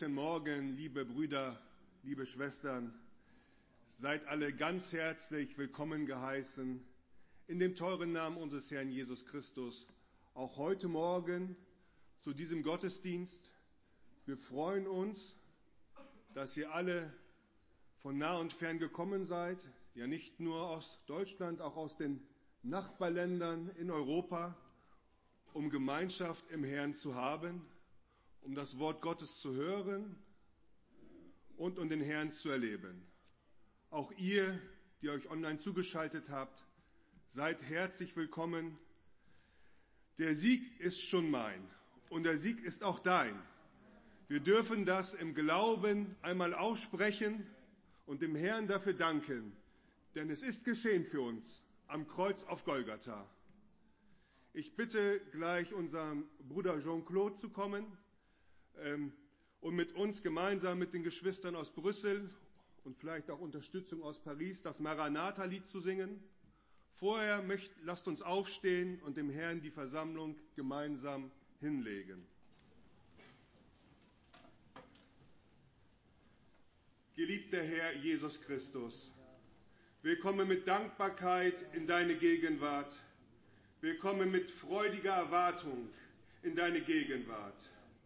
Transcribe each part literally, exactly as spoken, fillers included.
Guten Morgen, liebe Brüder, liebe Schwestern. Seid alle ganz herzlich willkommen geheißen in dem teuren Namen unseres Herrn Jesus Christus. Auch heute Morgen zu diesem Gottesdienst. Wir freuen uns, dass ihr alle von nah und fern gekommen seid. Ja, nicht nur aus Deutschland, auch aus den Nachbarländern in Europa, um Gemeinschaft im Herrn zu haben, um das Wort Gottes zu hören und um den Herrn zu erleben. Auch ihr, die euch online zugeschaltet habt, seid herzlich willkommen. Der Sieg ist schon mein und der Sieg ist auch dein. Wir dürfen das im Glauben einmal aussprechen und dem Herrn dafür danken, denn es ist geschehen für uns am Kreuz auf Golgatha. Ich bitte gleich unseren Bruder Jean-Claude zu kommen ähm, und mit uns gemeinsam mit den Geschwistern aus Brüssel und vielleicht auch Unterstützung aus Paris das Maranatha-Lied zu singen. Vorher möcht, lasst uns aufstehen und dem Herrn die Versammlung gemeinsam hinlegen. Geliebter Herr Jesus Christus, wir kommen mit Dankbarkeit in deine Gegenwart. Wir kommen mit freudiger Erwartung in deine Gegenwart.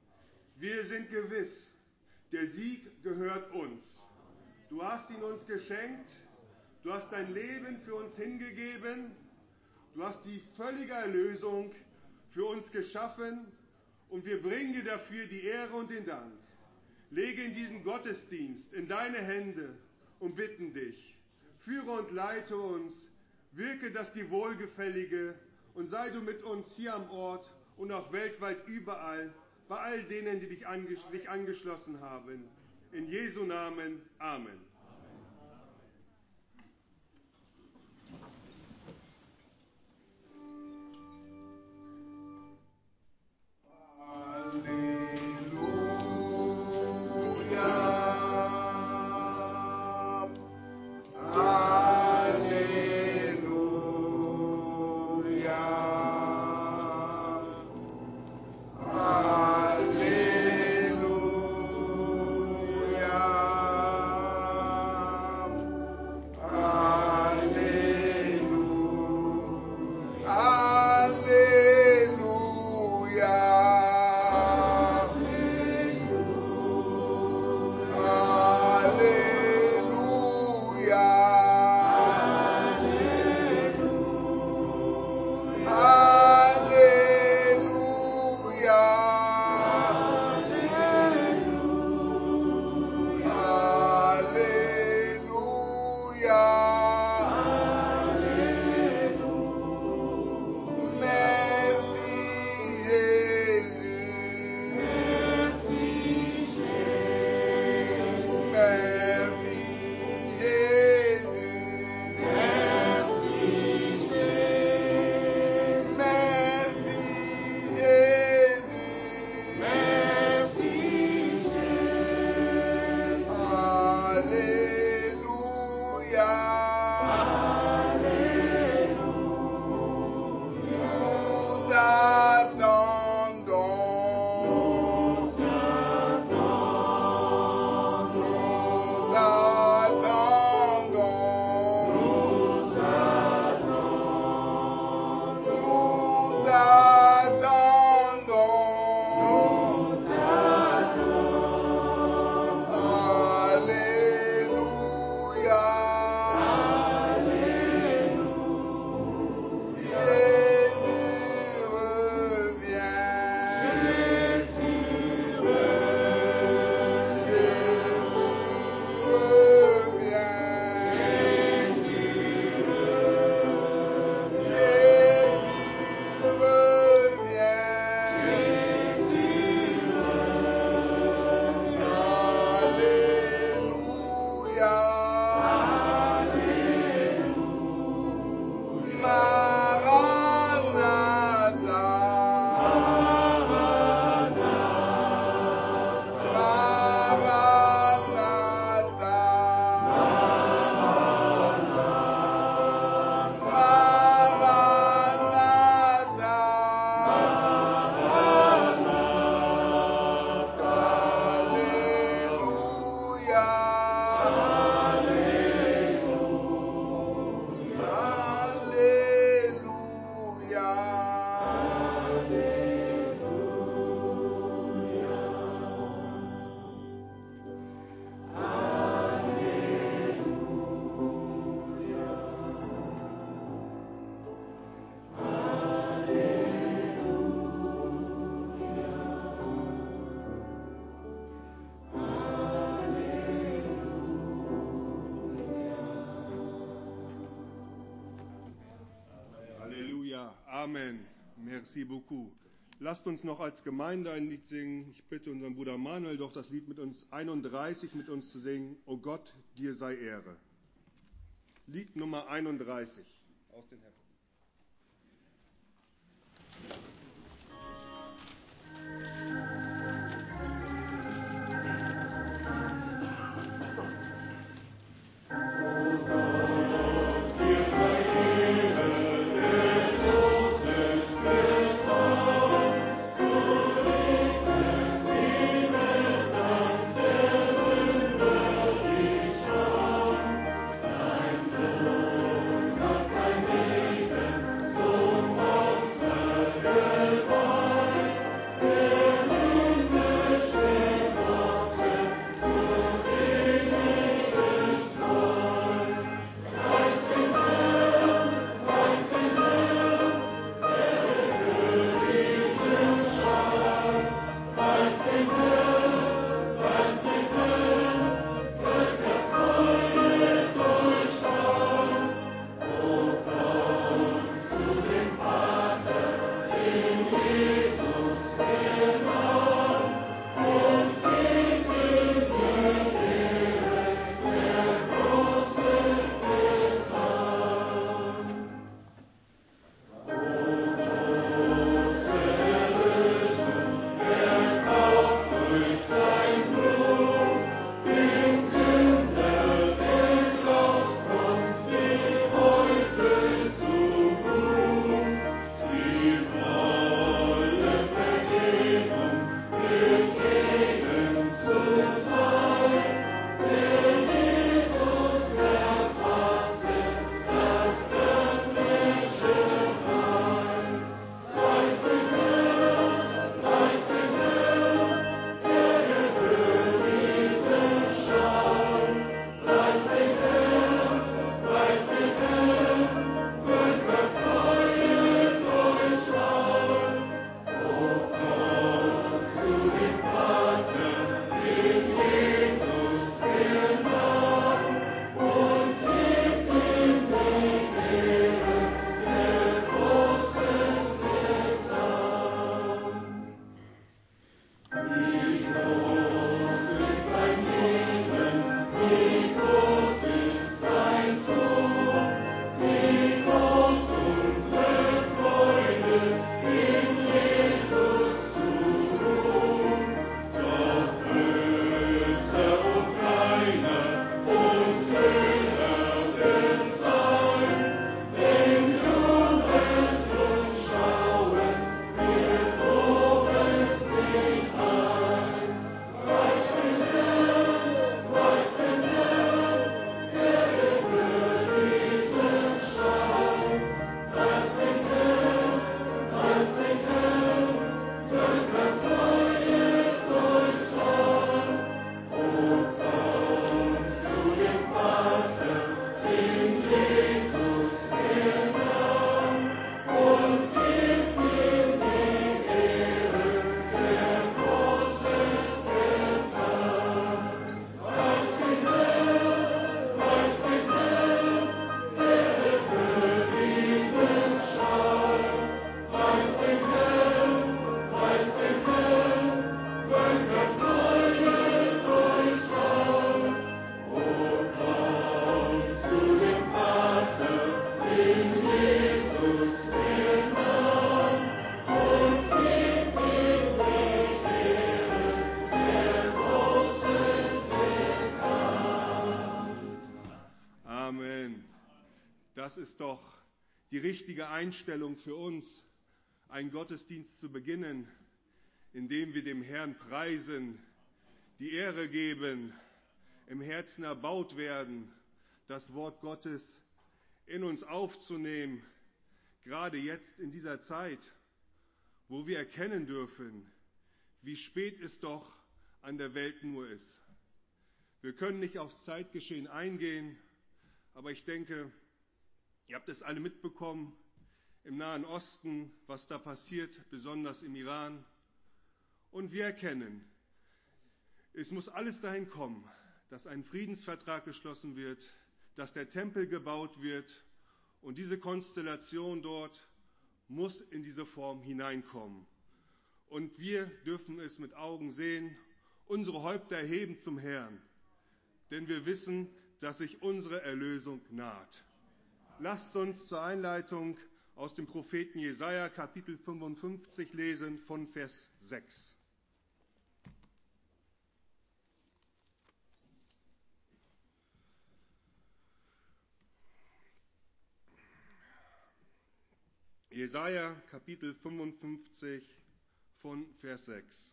Wir sind gewiss, der Sieg gehört uns. Du hast ihn uns geschenkt, du hast dein Leben für uns hingegeben, du hast die völlige Erlösung für uns geschaffen und wir bringen dir dafür die Ehre und den Dank. Lege in diesen Gottesdienst in deine Hände und bitten dich, führe und leite uns, wirke das dir Wohlgefällige und sei du mit uns hier am Ort und auch weltweit überall, bei all denen, die dich, anges- dich angeschlossen haben. In Jesu Namen. Amen. Jésus Amen. Merci beaucoup. Lasst uns noch als Gemeinde ein Lied singen. Ich bitte unseren Bruder Manuel doch, das Lied mit uns einunddreißig mit uns zu singen. O Gott, dir sei Ehre. Lied Nummer einunddreißig aus den Heften. Das ist doch die richtige Einstellung für uns, einen Gottesdienst zu beginnen, indem wir dem Herrn preisen, die Ehre geben, im Herzen erbaut werden, das Wort Gottes in uns aufzunehmen, gerade jetzt in dieser Zeit, wo wir erkennen dürfen, wie spät es doch an der Welt nur ist. Wir können nicht aufs Zeitgeschehen eingehen, aber ich denke, ihr habt es alle mitbekommen, im Nahen Osten, was da passiert, besonders im Iran. Und wir erkennen, es muss alles dahin kommen, dass ein Friedensvertrag geschlossen wird, dass der Tempel gebaut wird und diese Konstellation dort, muss in diese Form hineinkommen. Und wir dürfen es mit Augen sehen, unsere Häupter erheben zum Herrn, denn wir wissen, dass sich unsere Erlösung naht. Lasst uns zur Einleitung aus dem Propheten Jesaja, Kapitel fünfundfünfzig, lesen von Vers sechs. Jesaja, Kapitel fünfundfünfzig, von Vers sechs.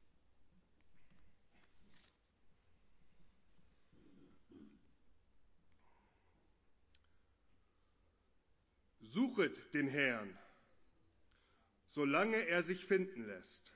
Suchet den Herrn, solange er sich finden lässt.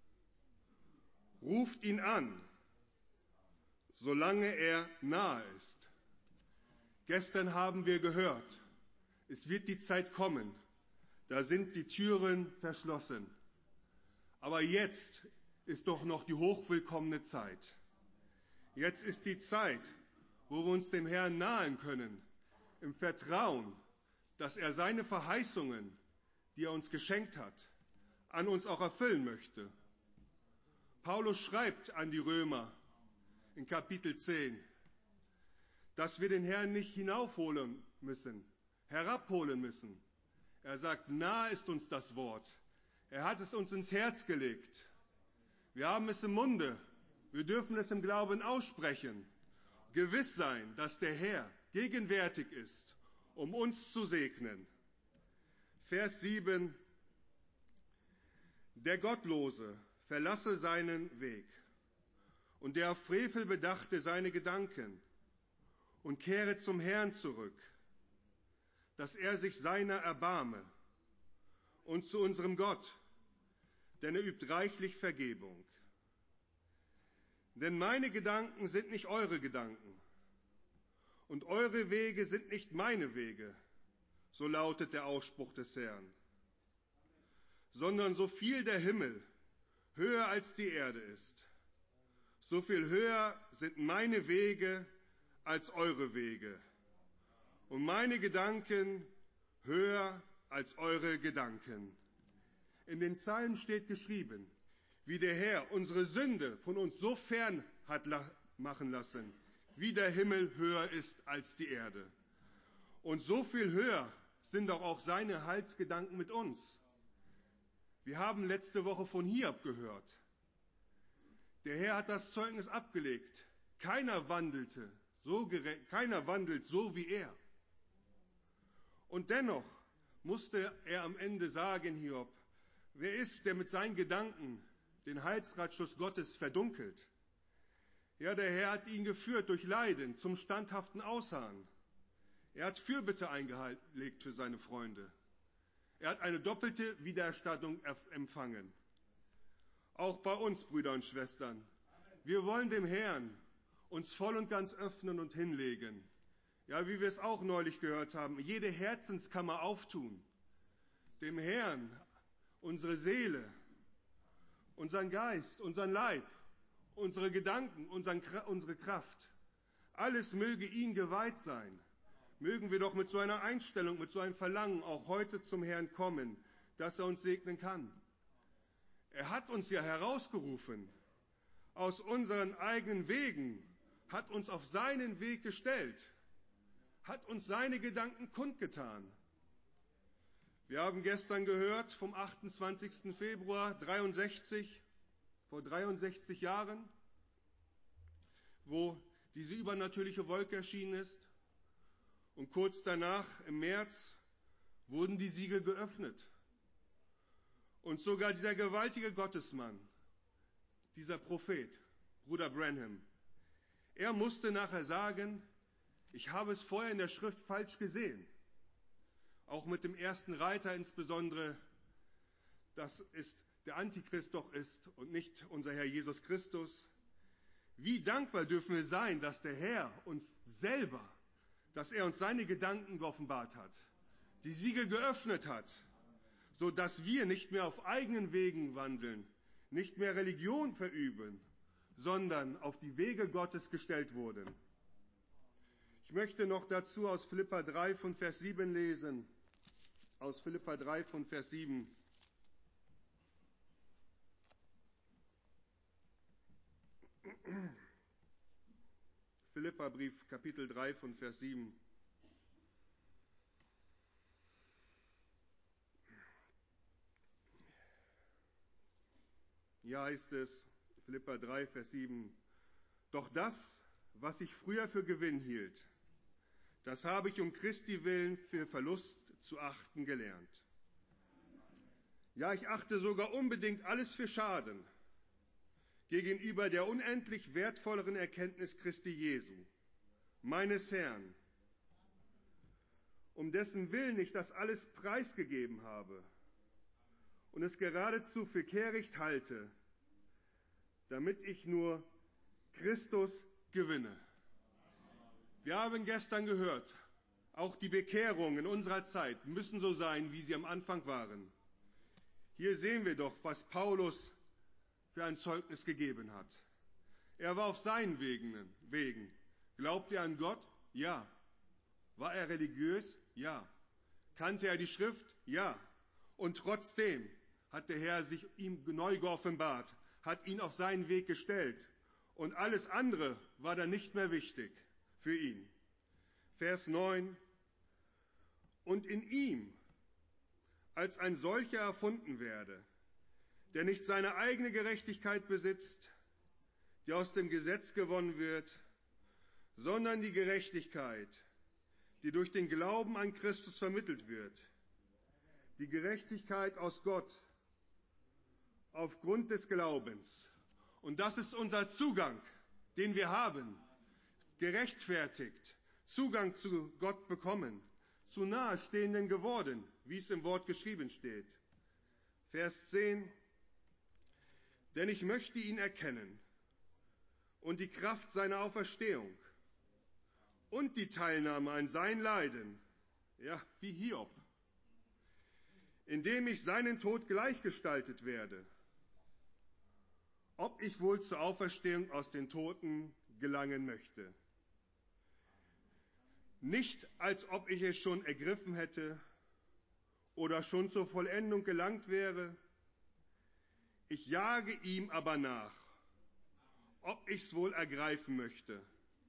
Ruft ihn an, solange er nahe ist. Gestern haben wir gehört, es wird die Zeit kommen, da sind die Türen verschlossen. Aber jetzt ist doch noch die hochwillkommene Zeit. Jetzt ist die Zeit, wo wir uns dem Herrn nahen können, im Vertrauen, dass er seine Verheißungen, die er uns geschenkt hat, an uns auch erfüllen möchte. Paulus schreibt an die Römer in Kapitel zehn, dass wir den Herrn nicht hinaufholen müssen, herabholen müssen. Er sagt, nahe ist uns das Wort. Er hat es uns ins Herz gelegt. Wir haben es im Munde. Wir dürfen es im Glauben aussprechen. Gewiss sein, dass der Herr gegenwärtig ist, um uns zu segnen. Vers sieben. Der Gottlose verlasse seinen Weg und der auf Frevel bedachte seine Gedanken und kehre zum Herrn zurück, dass er sich seiner erbarme und zu unserem Gott, denn er übt reichlich Vergebung. Denn meine Gedanken sind nicht eure Gedanken und eure Wege sind nicht meine Wege, so lautet der Ausspruch des Herrn, sondern so viel der Himmel höher als die Erde ist, so viel höher sind meine Wege als eure Wege und meine Gedanken höher als eure Gedanken. In den Psalmen steht geschrieben, wie der Herr unsere Sünde von uns so fern hat machen lassen, wie der Himmel höher ist als die Erde. Und so viel höher sind doch auch seine Heilsgedanken mit uns. Wir haben letzte Woche von Hiob gehört. Der Herr hat das Zeugnis abgelegt. Keiner wandelte so gerecht, keiner wandelt so wie er. Und dennoch musste er am Ende sagen, Hiob, wer ist, der mit seinen Gedanken den Heilsratschluss Gottes verdunkelt? Ja, der Herr hat ihn geführt durch Leiden zum standhaften Ausharren. Er hat Fürbitte eingelegt für seine Freunde. Er hat eine doppelte Wiedererstattung empfangen. Auch bei uns, Brüder und Schwestern. Wir wollen dem Herrn uns voll und ganz öffnen und hinlegen. Ja, wie wir es auch neulich gehört haben, jede Herzenskammer auftun. Dem Herrn unsere Seele, unseren Geist, unseren Leib, unsere Gedanken, unseren, unsere Kraft. Alles möge ihm geweiht sein. Mögen wir doch mit so einer Einstellung, mit so einem Verlangen auch heute zum Herrn kommen, dass er uns segnen kann. Er hat uns ja herausgerufen aus unseren eigenen Wegen, hat uns auf seinen Weg gestellt, hat uns seine Gedanken kundgetan. Wir haben gestern gehört vom achtundzwanzigsten Februar dreiundsechzig, vor dreiundsechzig Jahren, wo diese übernatürliche Wolke erschienen ist. Und kurz danach, im März, wurden die Siegel geöffnet. Und sogar dieser gewaltige Gottesmann, dieser Prophet, Bruder Branham, er musste nachher sagen, ich habe es vorher in der Schrift falsch gesehen. Auch mit dem ersten Reiter insbesondere, dass es der Antichrist doch ist und nicht unser Herr Jesus Christus. Wie dankbar dürfen wir sein, dass der Herr uns selber, dass er uns seine Gedanken geoffenbart hat, die Siegel geöffnet hat, so dass wir nicht mehr auf eigenen Wegen wandeln, nicht mehr Religion verüben, sondern auf die Wege Gottes gestellt wurden. Ich möchte noch dazu aus Philipper drei von Vers sieben lesen. aus Philipper drei von Vers sieben. Philipperbrief, Kapitel drei von Vers sieben. Hier heißt es, Philipper drei, Vers sieben, doch das, was ich früher für Gewinn hielt, das habe ich um Christi willen für Verlust zu achten gelernt. Ja, ich achte sogar unbedingt alles für Schaden gegenüber der unendlich wertvolleren Erkenntnis Christi Jesu, meines Herrn, um dessen Willen ich das alles preisgegeben habe und es geradezu für kehricht halte, damit ich nur Christus gewinne. Wir haben gestern gehört, auch die Bekehrungen in unserer Zeit müssen so sein, wie sie am Anfang waren. Hier sehen wir doch, was Paulus für ein Zeugnis gegeben hat. Er war auf seinen Wegen. Wegen. Glaubte er an Gott? Ja. War er religiös? Ja. Kannte er die Schrift? Ja. Und trotzdem hat der Herr sich ihm neu geoffenbart, hat ihn auf seinen Weg gestellt. Und alles andere war dann nicht mehr wichtig für ihn. Vers neun. Und in ihm als ein solcher erfunden werde, der nicht seine eigene Gerechtigkeit besitzt, die aus dem Gesetz gewonnen wird, sondern die Gerechtigkeit, die durch den Glauben an Christus vermittelt wird. Die Gerechtigkeit aus Gott aufgrund des Glaubens. Und das ist unser Zugang, den wir haben. Gerechtfertigt, Zugang zu Gott bekommen, zu Nahestehenden geworden, wie es im Wort geschrieben steht. Vers zehn. Denn ich möchte ihn erkennen und die Kraft seiner Auferstehung und die Teilnahme an sein Leiden, ja, wie Hiob, indem ich seinen Tod gleichgestaltet werde, ob ich wohl zur Auferstehung aus den Toten gelangen möchte. Nicht, als ob ich es schon ergriffen hätte oder schon zur Vollendung gelangt wäre. Ich jage ihm aber nach, ob ich's wohl ergreifen möchte,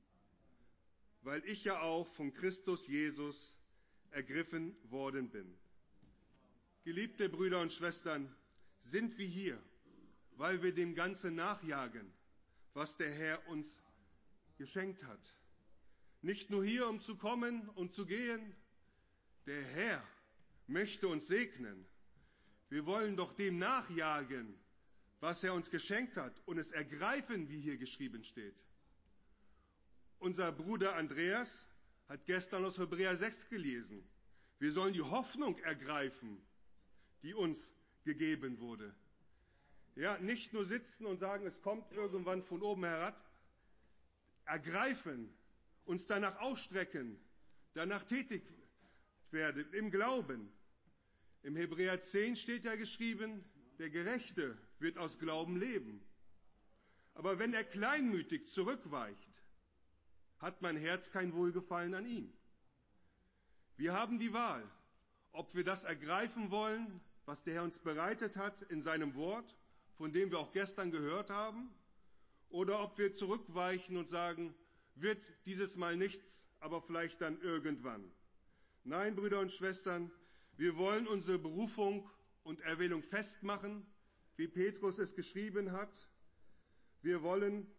weil ich ja auch von Christus Jesus ergriffen worden bin. Geliebte Brüder und Schwestern, sind wir hier, weil wir dem Ganzen nachjagen, was der Herr uns geschenkt hat. Nicht nur hier, um zu kommen und zu gehen. Der Herr möchte uns segnen. Wir wollen doch dem nachjagen, was er uns geschenkt hat und es ergreifen, wie hier geschrieben steht. Unser Bruder Andreas hat gestern aus Hebräer sechs gelesen. Wir sollen die Hoffnung ergreifen, die uns gegeben wurde. Ja, nicht nur sitzen und sagen, es kommt irgendwann von oben herab. Ergreifen, uns danach ausstrecken, danach tätig werden, im Glauben. Im Hebräer zehn steht ja geschrieben, der Gerechte wird aus Glauben leben. Aber wenn er kleinmütig zurückweicht, hat mein Herz kein Wohlgefallen an ihm. Wir haben die Wahl, ob wir das ergreifen wollen, was der Herr uns bereitet hat in seinem Wort, von dem wir auch gestern gehört haben, oder ob wir zurückweichen und sagen, wird dieses Mal nichts, aber vielleicht dann irgendwann. Nein, Brüder und Schwestern, wir wollen unsere Berufung und Erwählung festmachen, wie Petrus es geschrieben hat. Wir wollen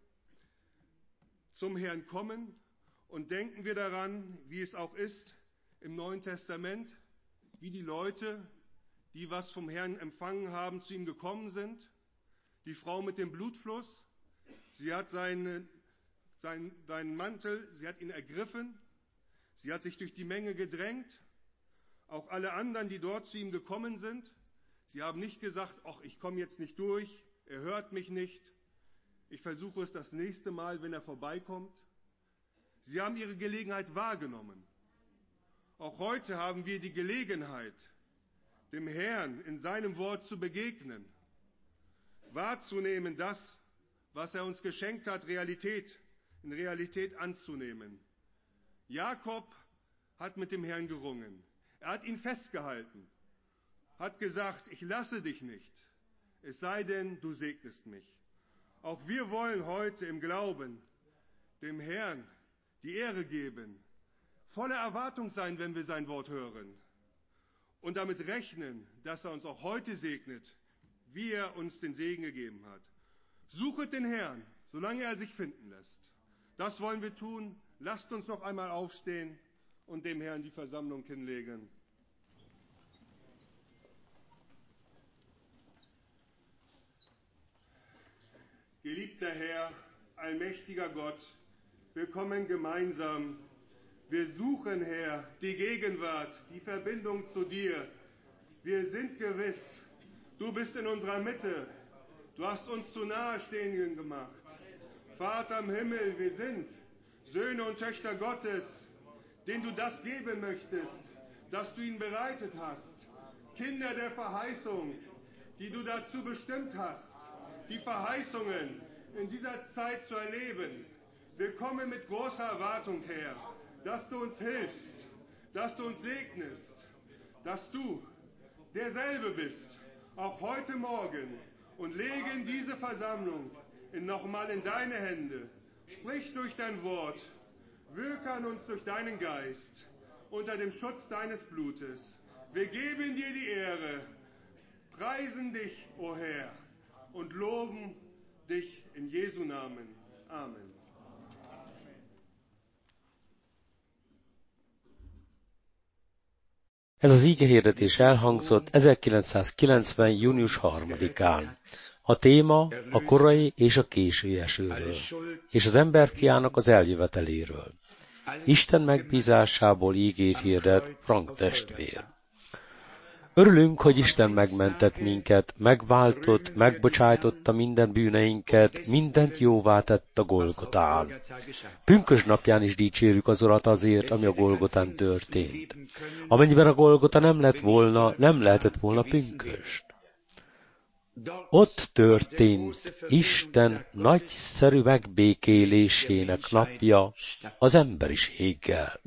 zum Herrn kommen und denken wir daran, wie es auch ist im Neuen Testament, wie die Leute, die was vom Herrn empfangen haben, zu ihm gekommen sind. Die Frau mit dem Blutfluss, sie hat seinen, seinen, seinen Mantel, sie hat ihn ergriffen, sie hat sich durch die Menge gedrängt. Auch alle anderen, die dort zu ihm gekommen sind, sie haben nicht gesagt, ach, ich komme jetzt nicht durch, er hört mich nicht, ich versuche es das nächste Mal, wenn er vorbeikommt. Sie haben ihre Gelegenheit wahrgenommen. Auch heute haben wir die Gelegenheit, dem Herrn in seinem Wort zu begegnen, wahrzunehmen das, was er uns geschenkt hat, Realität, in Realität anzunehmen. Jakob hat mit dem Herrn gerungen. Er hat ihn festgehalten, hat gesagt, ich lasse dich nicht, es sei denn, du segnest mich. Auch wir wollen heute im Glauben dem Herrn die Ehre geben, voller Erwartung sein, wenn wir sein Wort hören und damit rechnen, dass er uns auch heute segnet, wie er uns den Segen gegeben hat. Suchet den Herrn, solange er sich finden lässt. Das wollen wir tun. Lasst uns noch einmal aufstehen und dem Herrn die Versammlung hinlegen. Geliebter Herr, allmächtiger Gott, wir kommen gemeinsam. Wir suchen, Herr, die Gegenwart, die Verbindung zu dir. Wir sind gewiss, du bist in unserer Mitte. Du hast uns zu Nahestehenden gemacht. Vater im Himmel, wir sind Söhne und Töchter Gottes, denen du das geben möchtest, dass du ihn bereitet hast. Kinder der Verheißung, die du dazu bestimmt hast, die Verheißungen in dieser Zeit zu erleben. Wir kommen mit großer Erwartung her, dass du uns hilfst, dass du uns segnest, dass du derselbe bist, auch heute Morgen, und legen diese Versammlung nochmal in deine Hände. Sprich durch dein Wort, wirke an uns durch deinen Geist, unter dem Schutz deines Blutes. Wir geben dir die Ehre, preisen dich, o Herr, und loben dich in Jesu Namen. Amen. Ez az igehirdetés elhangzott ezerkilencszázkilencven. június harmadikán. A téma a korai és a késői esőről, és az emberfiának az eljöveteléről. Isten megbízásából ígét hirdet Frank testvér. Örülünk, hogy Isten megmentett minket, megváltott, megbocsájtotta minden bűneinket, mindent jóvá tett a Golgotán. Pünkösd napján is dicsérjük az Urat azért, ami a Golgotán történt. Amennyiben a Golgota nem lett volna, nem lehetett volna pünkösd. Ott történt Isten nagyszerű megbékélésének napja az emberiséggel.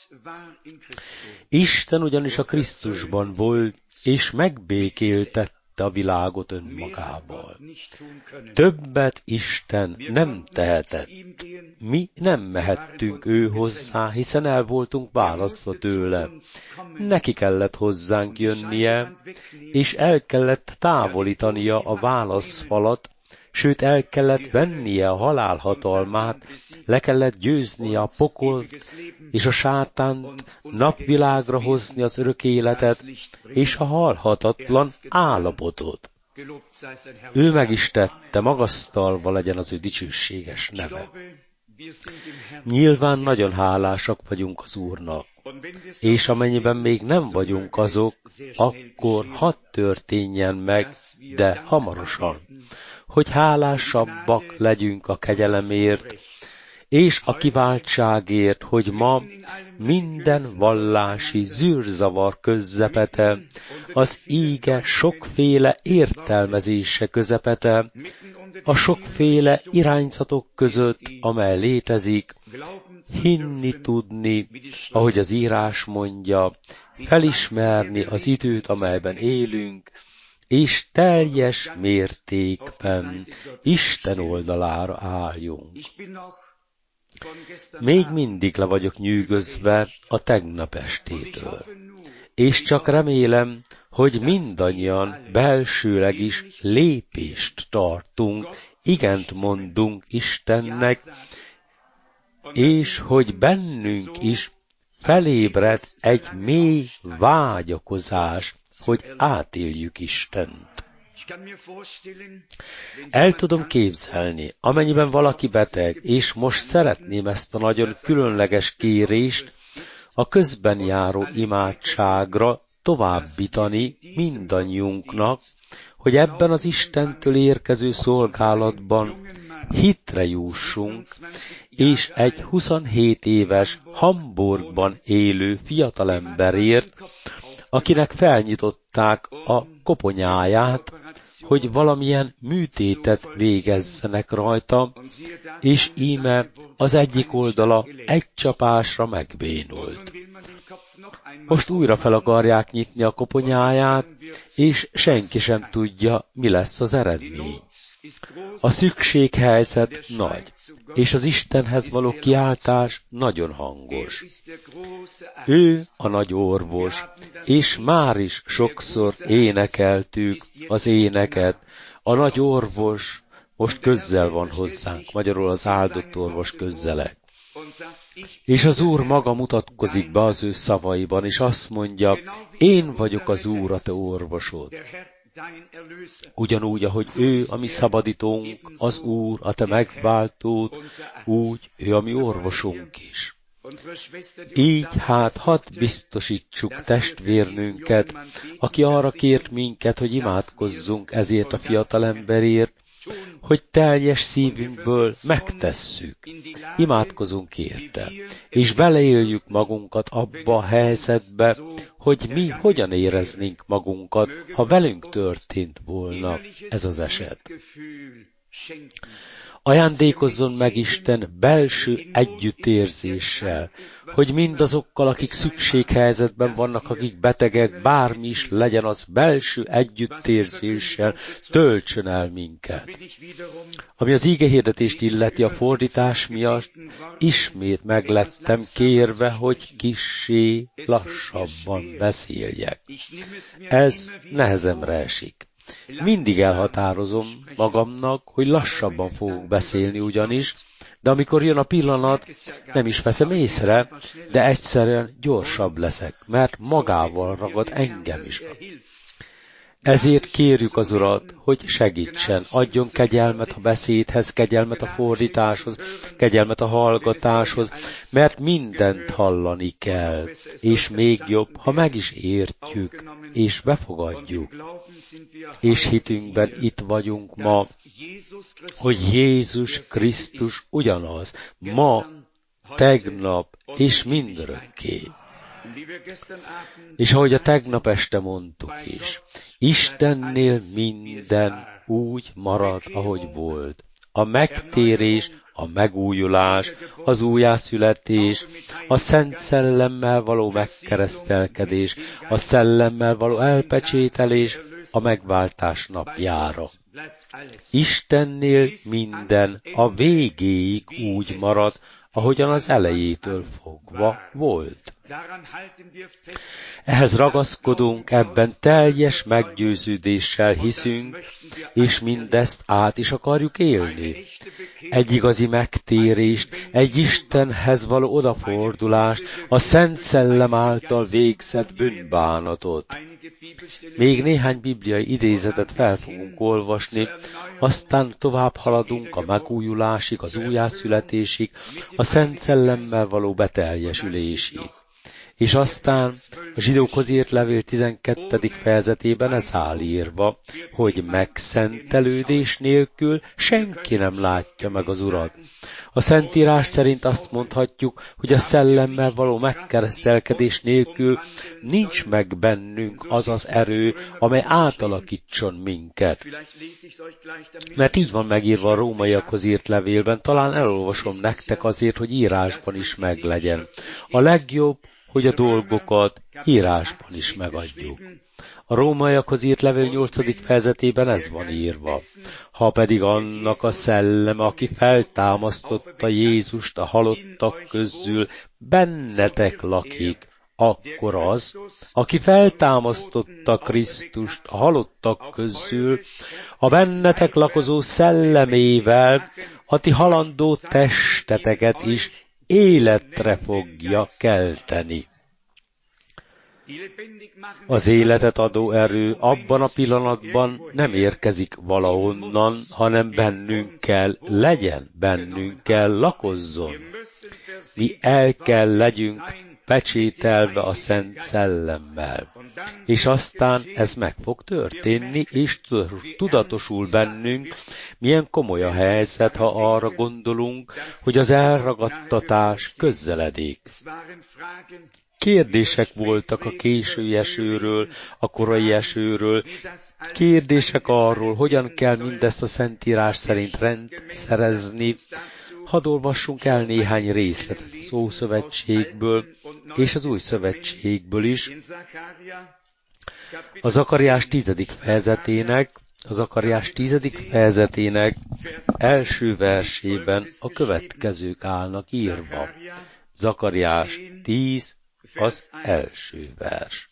Isten ugyanis a Krisztusban volt, és megbékéltette a világot önmagával. Többet Isten nem tehetett. Mi nem mehettünk ő hozzá, hiszen el voltunk választva tőle. Neki kellett hozzánk jönnie, és el kellett távolítania a válaszfalat, sőt el kellett vennie a halál hatalmát, le kellett győznie a pokolt és a sátánt, napvilágra hozni az örök életet és a halhatatlan állapotot. Ő meg is tette, magasztalva legyen az ő dicsőséges neve. Nyilván nagyon hálásak vagyunk az Úrnak, és amennyiben még nem vagyunk azok, akkor hadd történjen meg, de hamarosan, hogy hálásabbak legyünk a kegyelemért, és a kiváltságért, hogy ma minden vallási zűrzavar közepete, az íge sokféle értelmezése közepete, a sokféle irányzatok között, amely létezik, hinni tudni, ahogy az írás mondja, felismerni az időt, amelyben élünk, és teljes mértékben Isten oldalára álljunk. Még mindig le vagyok nyűgözve a tegnap estétől, és csak remélem, hogy mindannyian belsőleg is lépést tartunk, igent mondunk Istennek, és hogy bennünk is felébred egy mély vágyakozás, hogy átéljük Istent. El tudom képzelni, amennyiben valaki beteg, és most szeretném ezt a nagyon különleges kérést a közben járó imádságra továbbítani mindannyiunknak, hogy ebben az Istentől érkező szolgálatban hitre jussunk, és egy huszonhét éves Hamburgban élő fiatalemberért, akinek felnyitották a koponyáját, hogy valamilyen műtétet végezzenek rajta, és íme az egyik oldala egy csapásra megbénult. Most újra fel akarják nyitni a koponyáját, és senki sem tudja, mi lesz az eredmény. A szükséghelyzet nagy, és az Istenhez való kiáltás nagyon hangos. Ő a nagy orvos, és már is sokszor énekeltük az éneket. A nagy orvos most közel van hozzánk, magyarul az áldott orvos közeleg. És az Úr maga mutatkozik be az ő szavaiban, és azt mondja, én vagyok az Úr, a te orvosod. Ugyanúgy, ahogy ő, a mi szabadítónk, az Úr, a te megváltód, úgy ő a mi orvosunk is. Így hát hadd biztosítsuk testvérnünket, aki arra kért minket, hogy imádkozzunk ezért a fiatalemberért, hogy teljes szívünkből megtesszük, imádkozunk érte, és beleéljük magunkat abba a helyzetbe, hogy mi hogyan éreznénk magunkat, ha velünk történt volna ez az eset. Ajándékozzon meg Isten belső együttérzéssel, hogy mindazokkal, akik szükséghelyzetben vannak, akik betegek, bármi is legyen, az belső együttérzéssel töltsön el minket. Ami az ígehirdetést illeti a fordítás miatt, ismét meglettem kérve, hogy kissé lassabban beszéljek. Ez nehezemre esik. Mindig elhatározom magamnak, hogy lassabban fogok beszélni ugyanis, de amikor jön a pillanat, nem is veszem észre, de egyszerűen gyorsabb leszek, mert magával ragad engem is. Ezért kérjük az Urat, hogy segítsen, adjon kegyelmet a beszédhez, kegyelmet a fordításhoz, kegyelmet a hallgatáshoz, mert mindent hallani kell, és még jobb, ha meg is értjük, és befogadjuk. És hitünkben itt vagyunk ma, hogy Jézus Krisztus ugyanaz, ma, tegnap és mindörökké. És ahogy a tegnap este mondtuk is, Istennél minden úgy marad, ahogy volt. A megtérés, a megújulás, az újjászületés, a Szent Szellemmel való megkeresztelkedés, a Szellemmel való elpecsételés a megváltás napjára. Istennél minden a végéig úgy marad, ahogyan az elejétől fogva volt. Ehhez ragaszkodunk, ebben teljes meggyőződéssel hiszünk, és mindezt át is akarjuk élni. Egy igazi megtérést, egy Istenhez való odafordulást, a Szent Szellem által végzett bűnbánatot. Még néhány bibliai idézetet fel fogunk olvasni, aztán tovább haladunk a megújulásig, az újjászületésig, a Szent Szellemmel való beteljesülésig. És aztán a zsidókhoz írt levél tizenkettedik fejezetében ez áll írva, hogy megszentelődés nélkül senki nem látja meg az Urat. A Szentírás szerint azt mondhatjuk, hogy a szellemmel való megkeresztelkedés nélkül nincs meg bennünk az az erő, amely átalakítson minket. Mert így van megírva a rómaiakhoz írt levélben, talán elolvasom nektek azért, hogy írásban is meglegyen. A legjobb, hogy a dolgokat írásban is megadjuk. A rómaiakhoz írt levél nyolcadik fejezetében ez van írva. Ha pedig annak a szelleme, aki feltámasztotta Jézust a halottak közül, bennetek lakik, akkor az, aki feltámasztotta Krisztust a halottak közül, a bennetek lakozó szellemével a ti halandó testeteket is életre fogja kelteni. Az életet adó erő abban a pillanatban nem érkezik valahonnan, hanem bennünk kell legyen, bennünk kell lakozzon. Mi el kell legyünk pecsételve a Szent Szellemmel. És aztán ez meg fog történni, és tudatosul bennünk, milyen komoly a helyzet, ha arra gondolunk, hogy az elragadtatás közeledik. Kérdések voltak a késői esőről, a korai esőről, kérdések arról, hogyan kell mindezt a Szentírás szerint rendszerezni. Hadd olvassunk el néhány részletet az Ószövetségből és az Új Szövetségből is. A Zakariás tizedik fejezetének, a Zakariás tizedik fejezetének első versében a következők állnak írva. Zakariás tíz, az első vers.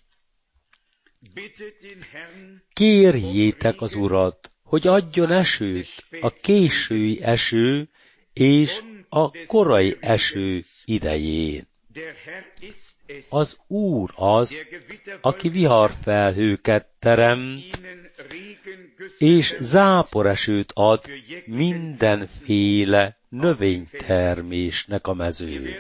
Kérjétek az Urat, hogy adjon esőt, a késői eső és a korai eső idején. Az Úr az, aki viharfelhőket teremt, és záporesőt ad mindenféle növénytermésnek a mezőn.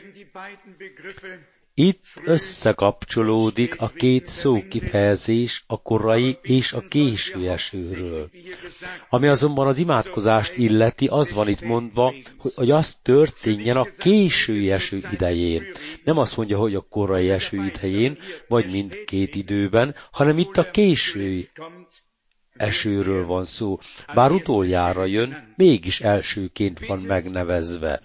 Itt összekapcsolódik a két szókifejezés a korai és a késő esőről. Ami azonban az imádkozást illeti, az van itt mondva, hogy az történjen a késő eső idején. Nem azt mondja, hogy a korai eső idején, vagy mindkét időben, hanem itt a késő esőről van szó. Bár utoljára jön, mégis elsőként van megnevezve.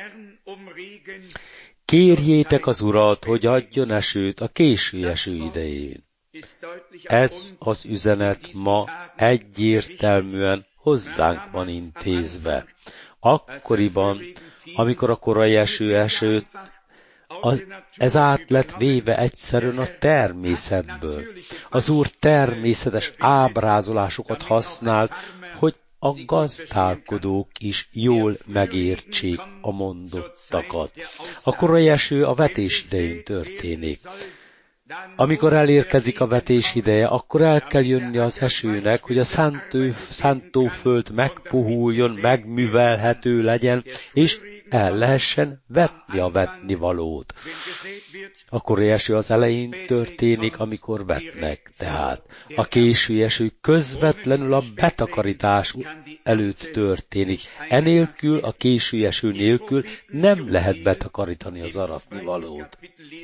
Kérjétek az Urat, hogy adjon esőt a késő eső idején. Ez az üzenet ma egyértelműen hozzánk van intézve. Akkoriban, amikor a korai eső esőt, az, ez át lett véve egyszerűen a természetből. Az Úr természetes ábrázolásokat használt, hogy a gazdálkodók is jól megértsék a mondottakat. A korai eső a vetés idején történik. Amikor elérkezik a vetés ideje, akkor el kell jönni az esőnek, hogy a szántóföld megpuhuljon, megművelhető legyen, és el lehessen vetni a vetnivalót. A korai eső az elején történik, amikor vetnek, tehát a késő eső közvetlenül a betakarítás előtt történik. Enélkül, a késő eső nélkül nem lehet betakarítani az aratnivalót.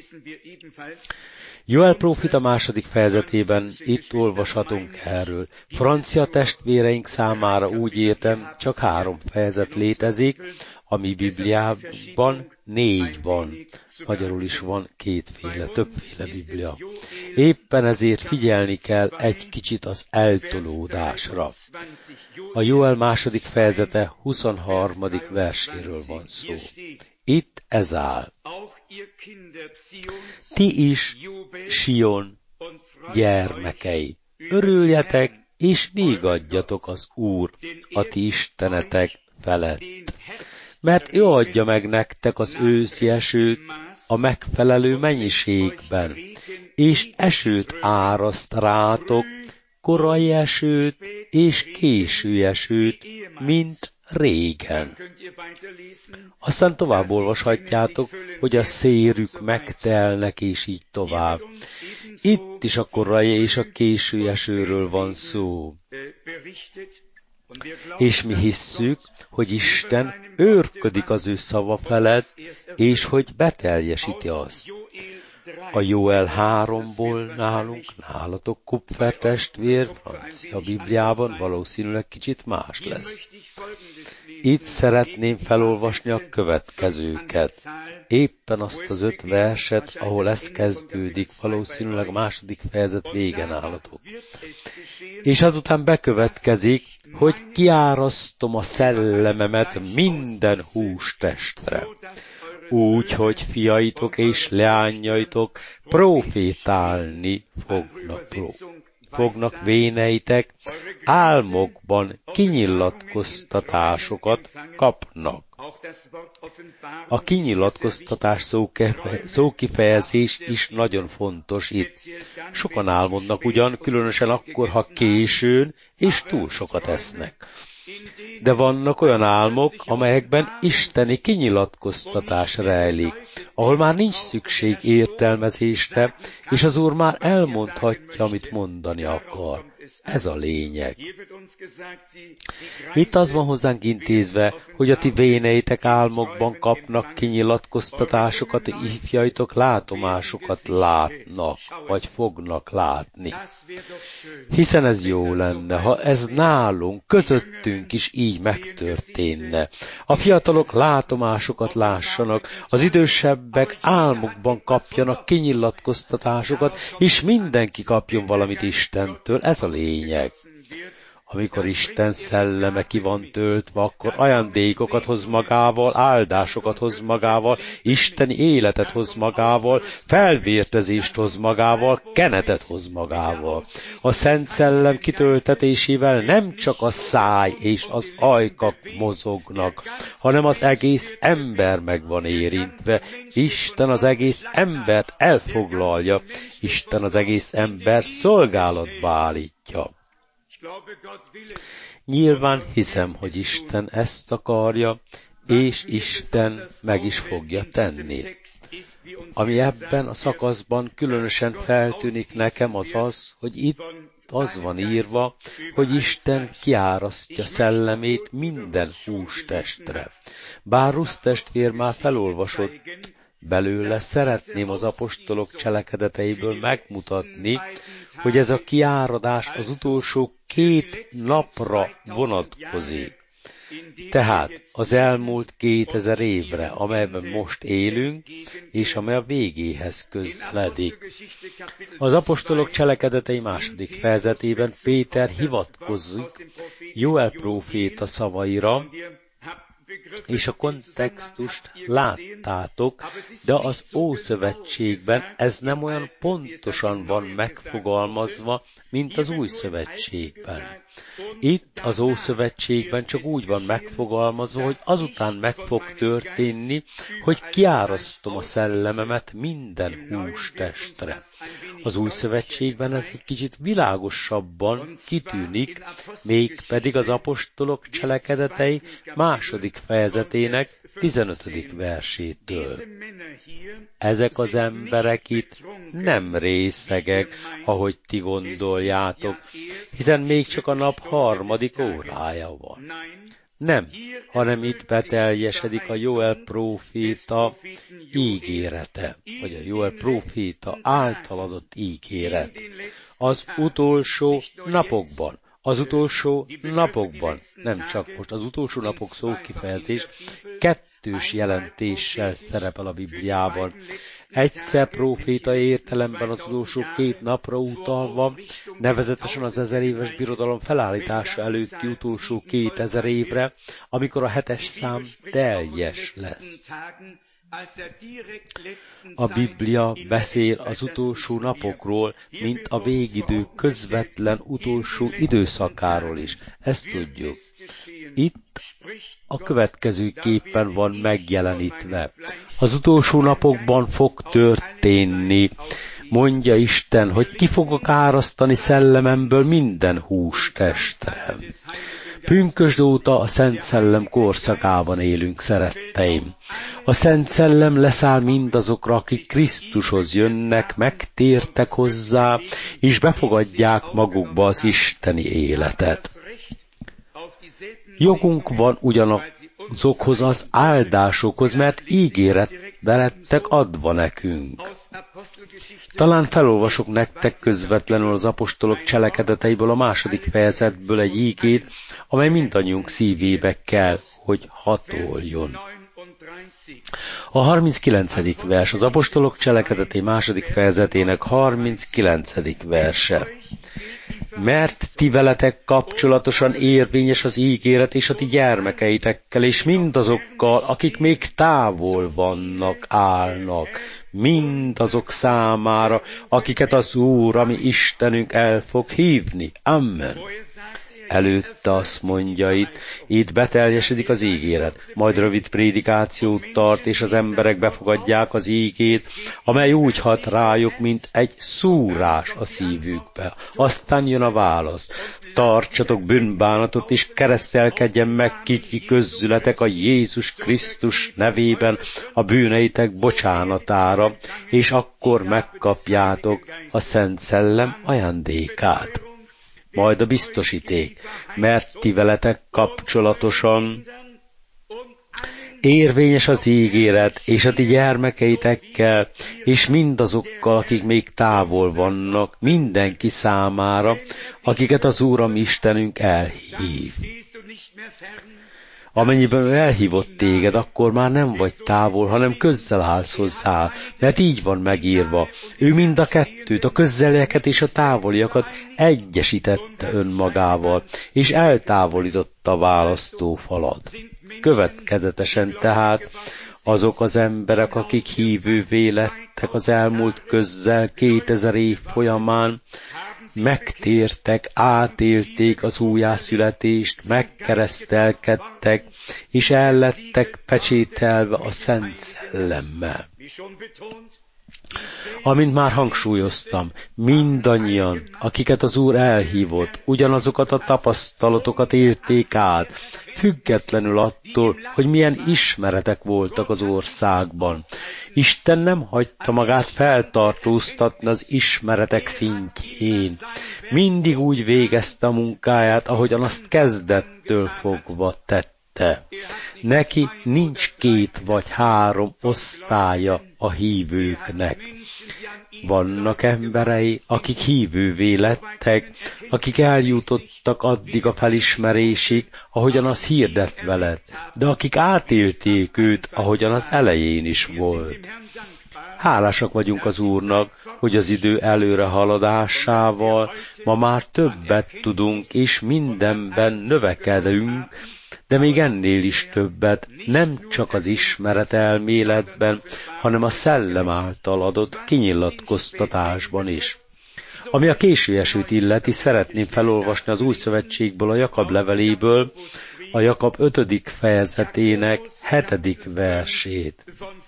Joel prófita második fejezetében itt olvashatunk erről. Francia testvéreink számára úgy értem, csak három fejezet létezik, a mi Bibliában négy van. Magyarul is van kétféle, többféle Biblia. Éppen ezért figyelni kell egy kicsit az eltolódásra. A Joel második fejezete huszonharmadik verséről van szó. Itt ez áll. Ti is, Sion gyermekei, örüljetek és vígadjatok az Úr, a ti istenetek felett. Mert ő adja meg nektek az őszi esőt a megfelelő mennyiségben, és esőt áraszt rátok, korai esőt és késő esőt, mint régen. Aztán tovább olvashatjátok, hogy a szérük megtelnek, és így tovább. Itt is a korai és a késő esőről van szó. És mi hisszük, hogy Isten őrködik az ő szava felett, és hogy beteljesíti azt. A Joel háromból nálunk, nálatok Kupfer testvér, francia Bibliában valószínűleg kicsit más lesz. Itt szeretném felolvasni a következőket. Éppen azt az öt verset, ahol ez kezdődik, valószínűleg a második fejezet vége nálatok. És azután bekövetkezik, hogy kiárasztom a szellememet minden hústestre. Úgy, hogy fiaitok és leányaitok profétálni fognak, fognak véneitek, álmokban kinyilatkoztatásokat kapnak. A kinyilatkoztatás szókifejezés is nagyon fontos itt. Sokan álmodnak ugyan, különösen akkor, ha későn és túl sokat esznek. De vannak olyan álmok, amelyekben isteni kinyilatkoztatás rejlik, ahol már nincs szükség értelmezésre, és az Úr már elmondhatja, amit mondani akar. Ez a lényeg. Itt az van hozzánk intézve, hogy a ti véneitek álmokban kapnak kinyilatkoztatásokat, ifjaitok látomásokat látnak, vagy fognak látni. Hiszen ez jó lenne, ha ez nálunk, közöttünk is így megtörténne. A fiatalok látomásokat lássanak, az idősebbek álmokban kapjanak kinyilatkoztatásokat, és mindenki kapjon valamit Istentől, ez a lényeg. Amikor Isten szelleme ki van töltve, akkor ajándékokat hoz magával, áldásokat hoz magával, isteni életet hoz magával, felvértezést hoz magával, kenetet hoz magával. A Szent Szellem kitöltetésével nem csak a száj és az ajkak mozognak, hanem az egész ember meg van érintve. Isten az egész embert elfoglalja, Isten az egész ember szolgálatba állítja. Nyilván hiszem, hogy Isten ezt akarja, és Isten meg is fogja tenni. Ami ebben a szakaszban különösen feltűnik nekem, az az, hogy itt az van írva, hogy Isten kiárasztja szellemét minden hústestre. Bár Rusz testvér már felolvasott belőle, szeretném az apostolok cselekedeteiből megmutatni, hogy ez a kiáradás az utolsó két napra vonatkozik. Tehát az elmúlt kétezer évre, amelyben most élünk, és amely a végéhez közledik. Az apostolok cselekedetei második fejezetében Péter hivatkozik Jóel próféta szavaira, és a kontextust láttátok, de az Ószövetségben ez nem olyan pontosan van megfogalmazva, mint az Új Szövetségben. Itt az Ószövetségben csak úgy van megfogalmazva, hogy azután meg fog történni, hogy kiárasztom a szellememet minden hústestre. Az Új Szövetségben ez egy kicsit világosabban kitűnik, mégpedig az apostolok cselekedetei második fejezetének tizenötödik versétől. Ezek az emberek itt nem részegek, ahogy ti gondoljátok, hiszen még csak a nap harmadik órája van. Nem, hanem itt beteljesedik a Jóel próféta ígérete, vagy a Jóel próféta által adott ígéret. Az utolsó napokban, az utolsó napokban, nem csak most az utolsó napok szókifejezés, kettős jelentéssel szerepel a Bibliában. Egyszer próféta értelemben az utolsó két napra utalva, nevezetesen az ezer éves birodalom felállítása előtti utolsó kétezer évre, amikor a hetes szám teljes lesz. A Biblia beszél az utolsó napokról, mint a végidő közvetlen utolsó időszakáról is. Ezt tudjuk. Itt a következő képpen van megjelenítve. Az utolsó napokban fog történni, mondja Isten, hogy ki fogok árasztani szellememből minden hústestre. Pünkösd óta a Szent Szellem korszakában élünk, szeretteim. A Szent Szellem leszáll mindazokra, akik Krisztushoz jönnek, megtértek hozzá, és befogadják magukba az isteni életet. Jogunk van ugyanazokhoz az áldásokhoz, mert ígéret lettek adva nekünk. Talán felolvasok nektek közvetlenül az apostolok cselekedeteiből a második fejezetből egy ígét, amely mindannyiunk szívébe kell, hogy hatoljon. A harminckilencedik vers, az apostolok cselekedetei második fejezetének harminckilencedik verse. Mert ti veletek kapcsolatosan érvényes az ígéret és a ti gyermekeitekkel, és mindazokkal, akik még távol vannak, állnak, mindazok számára, akiket az Úr, ami Istenünk el fog hívni. Amen. Előtte azt mondja itt, itt beteljesedik az ígéret, majd rövid prédikációt tart, és az emberek befogadják az ígét, amely úgy hat rájuk, mint egy szúrás a szívükbe. Aztán jön a válasz. Tartsatok bűnbánatot, és keresztelkedjen meg ki közületek a Jézus Krisztus nevében a bűneitek bocsánatára, és akkor megkapjátok a Szent Szellem ajándékát. majd a biztosíték, mert ti veletek kapcsolatosan érvényes az ígéret, és a ti gyermekeitekkel, és mindazokkal, akik még távol vannak, mindenki számára, akiket az Úr a mi Istenünk elhív. Amennyiben ő elhívott téged, akkor már nem vagy távol, hanem közel állsz hozzá, mert így van megírva. Ő mind a kettőt, a közelieket és a távoliakat egyesítette önmagával, és eltávolította a választófalat. Következetesen tehát azok az emberek, akik hívővé lettek az elmúlt közel kétezer év folyamán, megtértek, átélték az újjászületést, megkeresztelkedtek, és ellettek pecsételve a Szent Szellemmel. Amint már hangsúlyoztam, mindannyian, akiket az Úr elhívott, ugyanazokat a tapasztalatokat élték át, függetlenül attól, hogy milyen ismeretek voltak az országban. Isten nem hagyta magát feltartóztatni az ismeretek szintjén. Mindig úgy végezte a munkáját, ahogyan azt kezdettől fogva tette. Neki nincs két vagy három osztálya a hívőknek. Vannak emberei, akik hívővé lettek, akik eljutottak addig a felismerésig, ahogyan az hirdetve lett, de akik átélték őt, ahogyan az elején is volt. Hálásak vagyunk az Úrnak, hogy az idő előre haladásával ma már többet tudunk, és mindenben növekedünk, de még ennél is többet, nem csak az ismeret elméletben, hanem a szellem által adott kinyilatkoztatásban is. Ami a késő esőt illeti, szeretném felolvasni az Új Szövetségből, a Jakab leveléből, a Jakab ötödik fejezetének hetedik versét.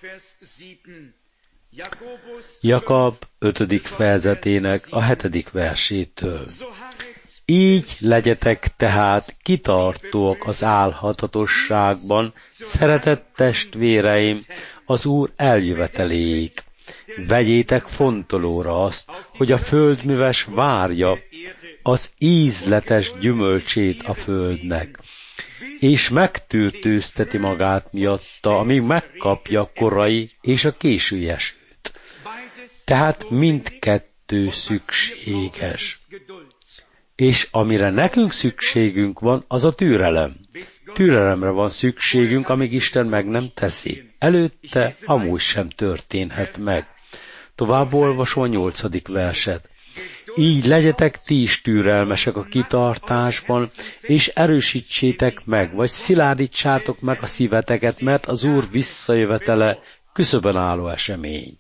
Jakab ötödik fejezetének a hetedik versétől. Így legyetek tehát kitartóak az álhatatosságban, szeretett testvéreim, az Úr eljöveteléig. Vegyétek fontolóra azt, hogy a földműves várja az ízletes gyümölcsét a földnek, és megtűrtőzteti magát miatta, amíg megkapja a korai és a késői esőt. Tehát mindkettő szükséges. És amire nekünk szükségünk van, az a türelem. Türelemre van szükségünk, amíg Isten meg nem teszi. Előtte amúgy sem történhet meg. Tovább olvasom a nyolcadik verset. Így legyetek ti is türelmesek a kitartásban, és erősítsétek meg, vagy szilárdítsátok meg a szíveteket, mert az Úr visszajövetele küszöbön álló esemény.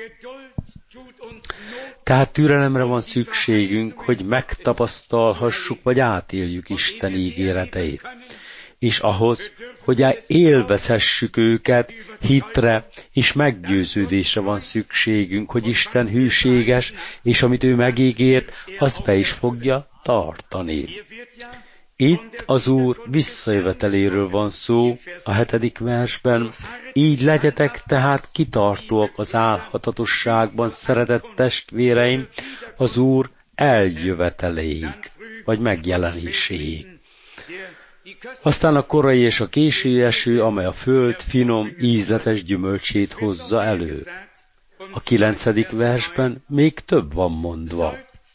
Tehát türelemre van szükségünk, hogy megtapasztalhassuk, vagy átéljük Isten ígéreteit. És ahhoz, hogy élvezhessük őket, hitre és meggyőződésre van szükségünk, hogy Isten hűséges, és amit ő megígért, azt be is fogja tartani. Itt az Úr visszajöveteléről van szó a hetedik versben. Így legyetek tehát kitartóak az álhatatosságban, szeretett testvéreim, az Úr eljöveteléig, vagy megjelenéséig. Aztán a korai és a késői eső, amely a föld finom, ízletes gyümölcsét hozza elő. A kilencedik versben még több van mondva.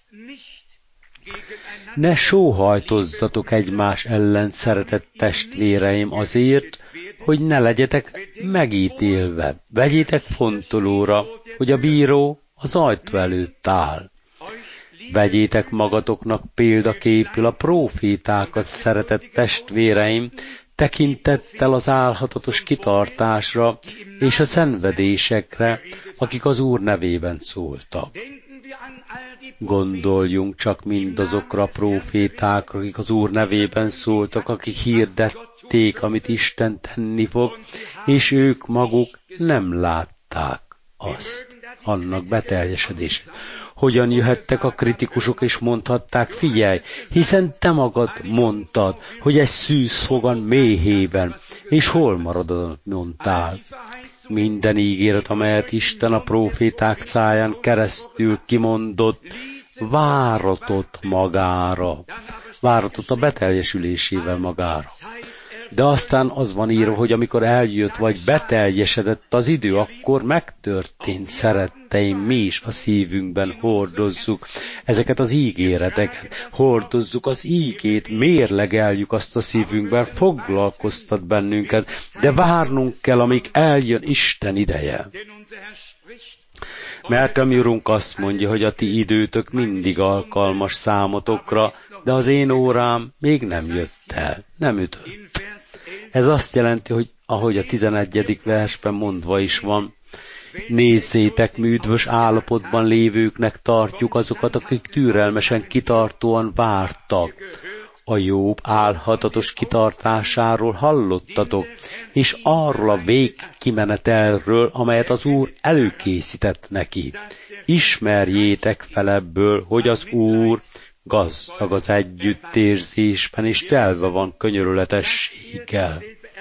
Ne sóhajtozzatok egymás ellen, szeretett testvéreim, azért, hogy ne legyetek megítélve. Vegyétek fontolóra, hogy a bíró az ajtó előtt áll. Vegyétek magatoknak példaképül a prófétákat, szeretett testvéreim, tekintettel az álhatatos kitartásra és a szenvedésekre, akik az Úr nevében szóltak. Gondoljunk csak mindazokra a prófétákra, akik az Úr nevében szóltak, akik hirdették, amit Isten tenni fog, és ők maguk nem látták azt, annak beteljesedését. Hogyan jöhettek a kritikusok és mondhatták, figyelj, hiszen te magad mondtad, hogy egy szűz fogan méhében, és hol maradod, mondtál. Minden ígéret, amelyet Isten a próféták száján keresztül kimondott, váratott magára, váratott a beteljesülésével magára. De aztán az van írva, hogy amikor eljött vagy beteljesedett az idő, akkor megtörtént, szeretteim, mi is a szívünkben hordozzuk ezeket az ígéreteket, hordozzuk az ígét, mérlegeljük azt a szívünkben, foglalkoztat bennünket, de várnunk kell, amíg eljön Isten ideje. Mert a mi Urunk azt mondja, hogy a ti időtök mindig alkalmas számotokra, de az én órám még nem jött el, nem ütött. Ez azt jelenti, hogy ahogy a tizenegyedik versben mondva is van, nézzétek, mi üdvös állapotban lévőknek tartjuk azokat, akik türelmesen kitartóan vártak. A Jobb álhatatos kitartásáról hallottatok, és arról a végkimenetelről, amelyet az Úr előkészített neki. Ismerjétek fel ebből, hogy az Úr gazdag az együttérzésben, és telve van könyörületességgel.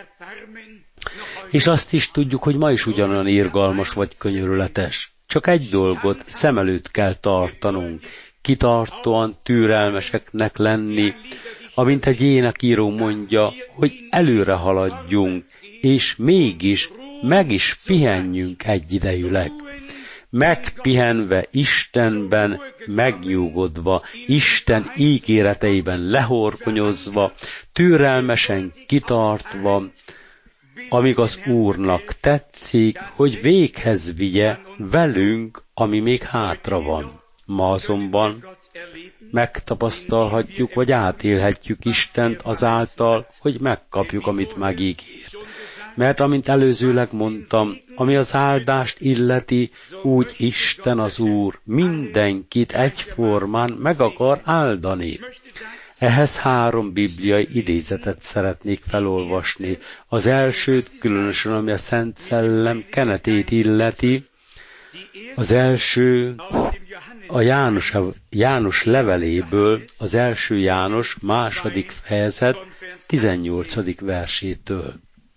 És azt is tudjuk, hogy ma is ugyanolyan irgalmas vagy könyörületes. Csak egy dolgot szem előtt kell tartanunk, kitartóan türelmeseknek lenni, amint egy énekíró mondja, hogy előre haladjunk, és mégis meg is pihenjünk egyidejűleg. Megpihenve Istenben, megnyugodva, Isten ígéreteiben lehorgonyozva, türelmesen kitartva, amíg az Úrnak tetszik, hogy véghez vigye velünk, ami még hátra van. Ma azonban megtapasztalhatjuk, vagy átélhetjük Istent azáltal, hogy megkapjuk, amit megígér. Mert amint előzőleg mondtam, ami az áldást illeti, úgy Isten az Úr mindenkit egyformán meg akar áldani. Ehhez három bibliai idézetet szeretnék felolvasni. Az elsőt különösen, ami a Szent Szellem kenetét illeti. Az első a János, János leveléből, az első János második fejezet tizennyolcadik versétől.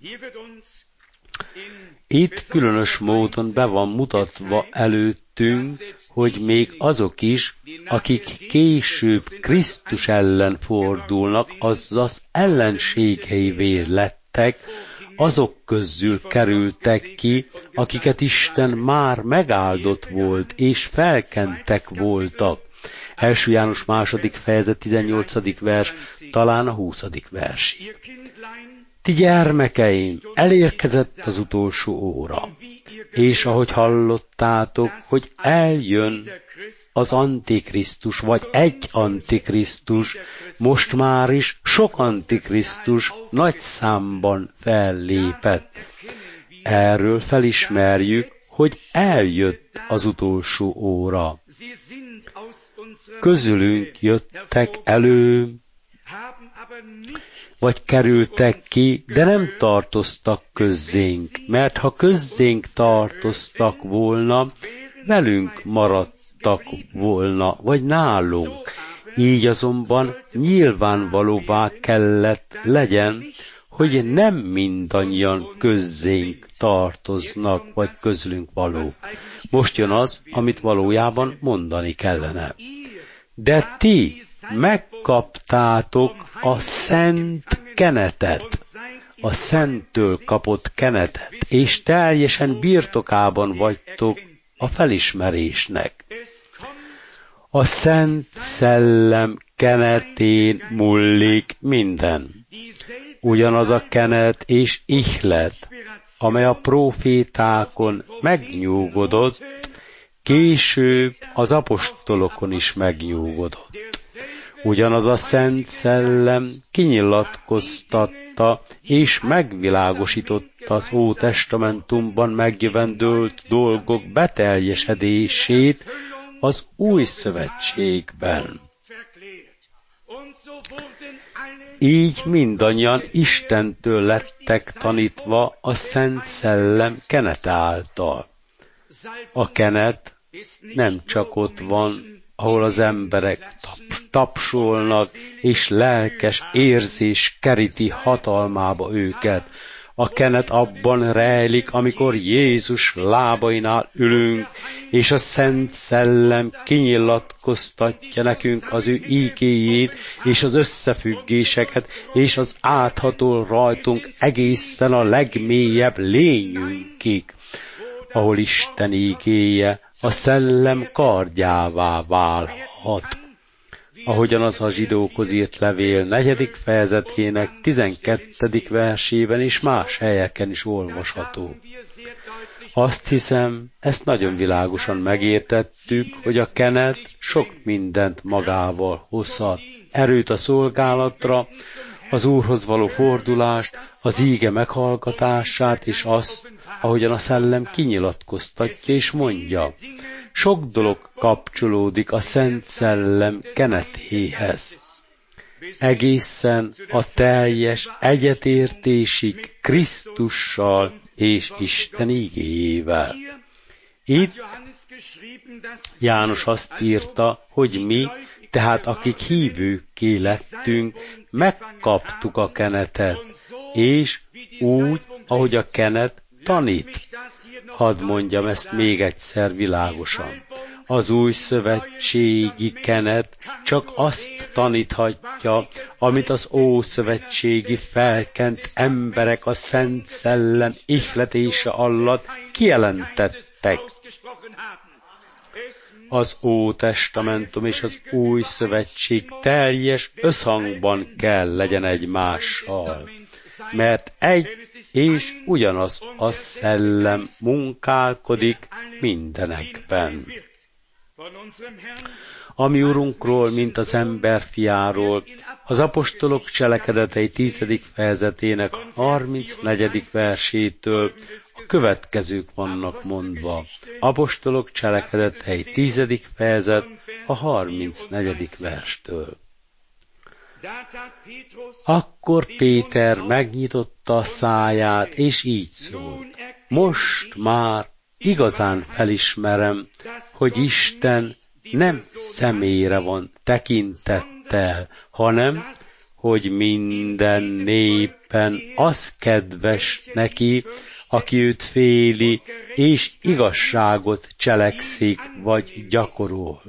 Itt különös módon be van mutatva előttünk, hogy még azok is, akik később Krisztus ellen fordulnak, azaz ellenségeivé lettek, azok közül kerültek ki, akiket Isten már megáldott volt, és felkentek voltak. első János második fejezet tizennyolcadik vers, talán a huszadik versig. Ti gyermekeim, elérkezett az utolsó óra, és ahogy hallottátok, hogy eljön az Antikrisztus, vagy egy Antikrisztus, most már is sok Antikrisztus nagy számban fellépett. Erről felismerjük, hogy eljött az utolsó óra. Közülünk jöttek elő, vagy kerültek ki, de nem tartoztak közzénk, mert ha közzénk tartoztak volna, velünk maradtak volna, vagy nálunk. Így azonban nyilvánvalóvá kellett legyen, hogy nem mindannyian közzénk tartoznak, vagy közülünk való. Most jön az, amit valójában mondani kellene. De ti megkaptátok a szent kenetet, a szenttől kapott kenetet, és teljesen birtokában vagytok a felismerésnek. A Szent Szellem kenetén múlik minden. Ugyanaz a kenet és ihlet, amely a prófétákon megnyugodott, később az apostolokon is megnyugodott. Ugyanaz a Szent Szellem kinyilatkoztatta és megvilágosította az Ótestamentumban megjövendőlt dolgok beteljesedését az Új Szövetségben. Így mindannyian Istentől lettek tanítva a Szent Szellem kenete által. A kenet nem csak ott van, ahol az emberek tapsolnak, és lelkes érzés keríti hatalmába őket. A kenet abban rejlik, amikor Jézus lábainál ülünk, és a Szent Szellem kinyilatkoztatja nekünk az ő ígéjét, és az összefüggéseket, és az áthatol rajtunk egészen a legmélyebb lényünkig, ahol Isten ígéje a szellem kardjává válhat. Ahogyan az a zsidókhoz írt levél negyedik fejezetének tizenkettedik versében és más helyeken is olvasható. Azt hiszem, ezt nagyon világosan megértettük, hogy a kenet sok mindent magával hozhat. Erőt a szolgálatra, az Úrhoz való fordulást, az íge meghallgatását, és azt, ahogyan a szellem kinyilatkoztatja és mondja. Sok dolog kapcsolódik a Szent Szellem kenetéhez. Egészen a teljes egyetértésig Krisztussal és Isten igéjével. Itt János azt írta, hogy mi, tehát akik hívőkké lettünk, megkaptuk a kenetet, és úgy, ahogy a kenet tanít. Hadd mondjam ezt még egyszer világosan. Az új szövetségi kenet csak azt taníthatja, amit az ószövetségi felkent emberek a Szent Szellem ihletése alatt kijelentettek. Az Ótestamentum és az Új Szövetség teljes összhangban kell legyen egymással, mert egy és ugyanaz a szellem munkálkodik mindenekben. A mi Urunkról, mint az emberfiáról, az apostolok cselekedetei tizedik fejezetének harmincnegyedik versétől a következők vannak mondva. Apostolok cselekedetei tizedik fejezet a harmincnegyedik verstől. Akkor Péter megnyitotta a száját, és így szólt: most már igazán felismerem, hogy Isten nem személyre van tekintettel, hanem, hogy minden népen az kedves neki, aki őt féli, és igazságot cselekszik, vagy gyakorol.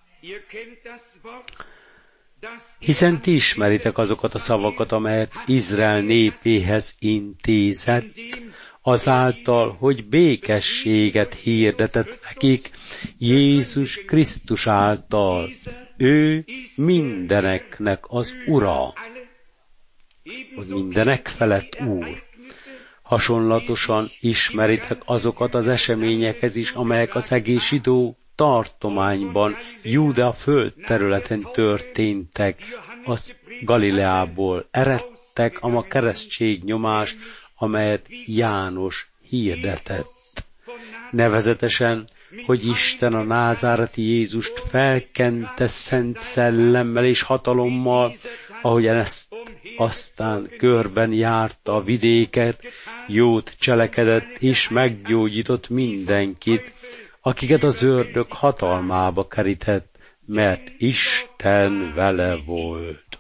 Hiszen ti ismeritek azokat a szavakat, amelyet Izrael népéhez intézett, azáltal, hogy békességet hirdetett nekik Jézus Krisztus által. Ő mindeneknek az Ura, hogy mindenek felett Úr. Hasonlatosan ismeritek azokat az eseményeket is, amelyek az egész zsidó tartományban, Júdea földterületen történtek, az Galileából eredtek a ma keresztség nyomás, amelyet János hirdetett. Nevezetesen, hogy Isten a názáreti Jézust felkente szent szellemmel és hatalommal, ahogyan ezt aztán körben járta a vidéket, jót cselekedett és meggyógyított mindenkit, akiket az ördög hatalmába kerített, mert Isten vele volt.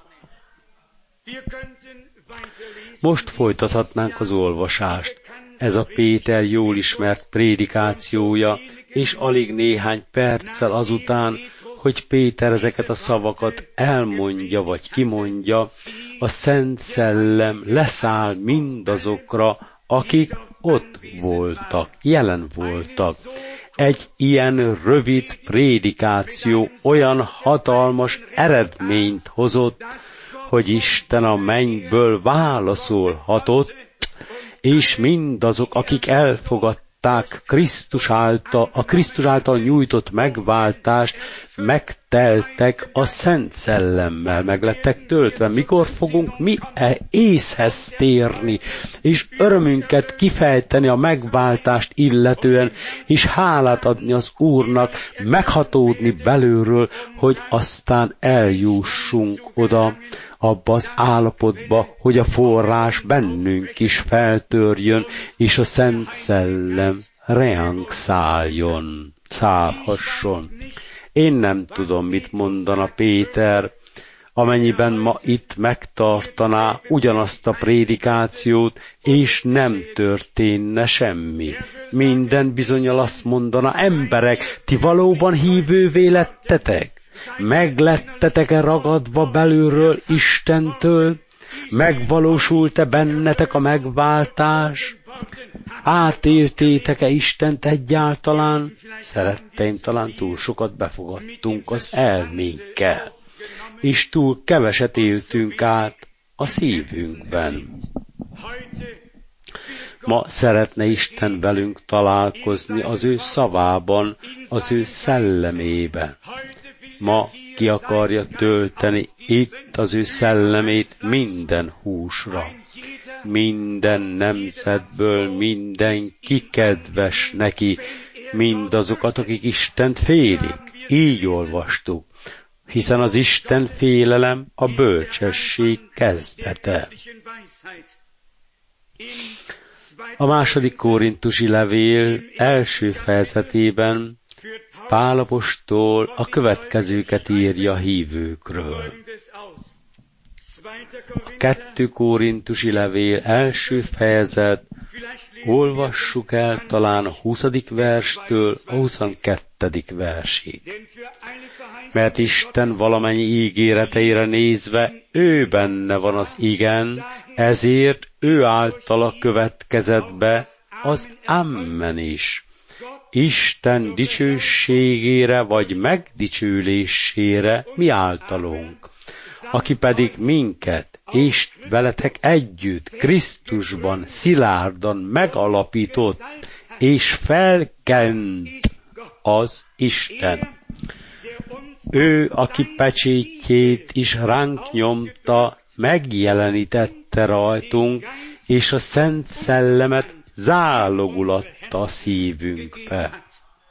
Most folytathatnánk az olvasást. Ez a Péter jól ismert prédikációja, és alig néhány perccel azután, hogy Péter ezeket a szavakat elmondja vagy kimondja, a Szent Szellem leszáll mindazokra, akik ott voltak, jelen voltak. Egy ilyen rövid prédikáció olyan hatalmas eredményt hozott, hogy Isten a mennyből válaszolhatott, és mindazok, akik elfogadták Krisztus által, a Krisztus által nyújtott megváltást, megteltek a Szent Szellemmel, meg lettek töltve. Mikor fogunk mi e észhez térni, és örömünket kifejteni a megváltást illetően, és hálát adni az Úrnak, meghatódni belülről, hogy aztán eljussunk oda, abba az állapotba, hogy a forrás bennünk is feltörjön, és a Szent Szellem reánk szálljon, szállhasson. Én nem tudom, mit mondana Péter, amennyiben ma itt megtartaná ugyanazt a prédikációt, és nem történne semmi. Minden bizonnyal azt mondana, emberek, ti valóban hívővé lettetek? Meglettetek-e ragadva belülről Istentől? Megvalósult-e bennetek a megváltás? Átéltétek-e Istent egyáltalán? Szeretteim, talán túl sokat befogadtunk az elménkkel, és túl keveset éltünk át a szívünkben. Ma szeretne Isten velünk találkozni az ő szavában, az ő szellemében. Ma ki akarja tölteni itt az ő szellemét minden húsra. Minden nemzetből mindenki kedves neki, mindazokat, akik Istent félik. Így olvastuk, hiszen az Isten félelem a bölcsesség kezdete. A második korintusi levél első fejezetében Pál apostol a következőket írja a hívőkről. A kettő korintusi levél első fejezet, olvassuk el talán a huszadik verstől a huszonkettedik versig. Mert Isten valamennyi ígéreteire nézve, ő benne van az igen, ezért ő általa következett be az amen is. Isten dicsőségére vagy megdicsőlésére mi általunk, aki pedig minket és veletek együtt Krisztusban szilárdan megalapított és felkent az Isten. Ő, aki pecsétjét is ránk nyomta, megjelenítette rajtunk, és a Szent Szellemet zálogul adta a szívünkbe.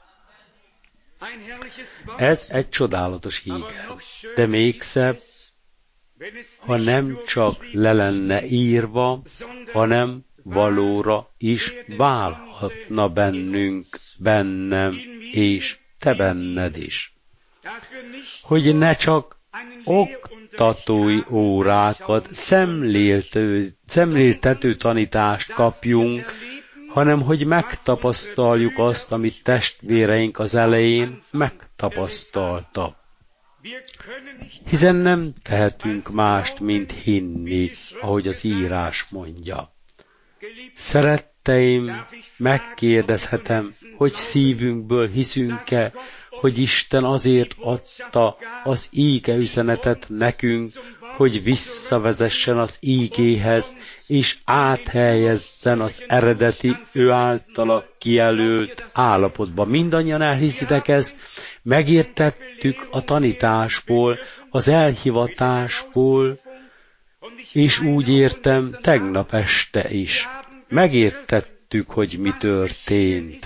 Ez egy csodálatos híg, de még szebb, ha nem csak le lenne írva, hanem valóra is válhatna bennünk, bennem és te benned is. Hogy ne csak oktatói órákat, szemléltető, szemléltető tanítást kapjunk, hanem hogy megtapasztaljuk azt, amit testvéreink az elején megtapasztaltak. Hiszen nem tehetünk mást, mint hinni, ahogy az írás mondja. Szeretteim, megkérdezhetem, hogy szívünkből hiszünk-e, hogy Isten azért adta az íge üzenetet nekünk, hogy visszavezessen az ígéhez, és áthelyezzen az eredeti, ő általa kijelölt állapotba. Mindannyian elhiszitek ezt, megértettük a tanításból, az elhivatásból, és úgy értem tegnap este is. Megértettük, hogy mi történt.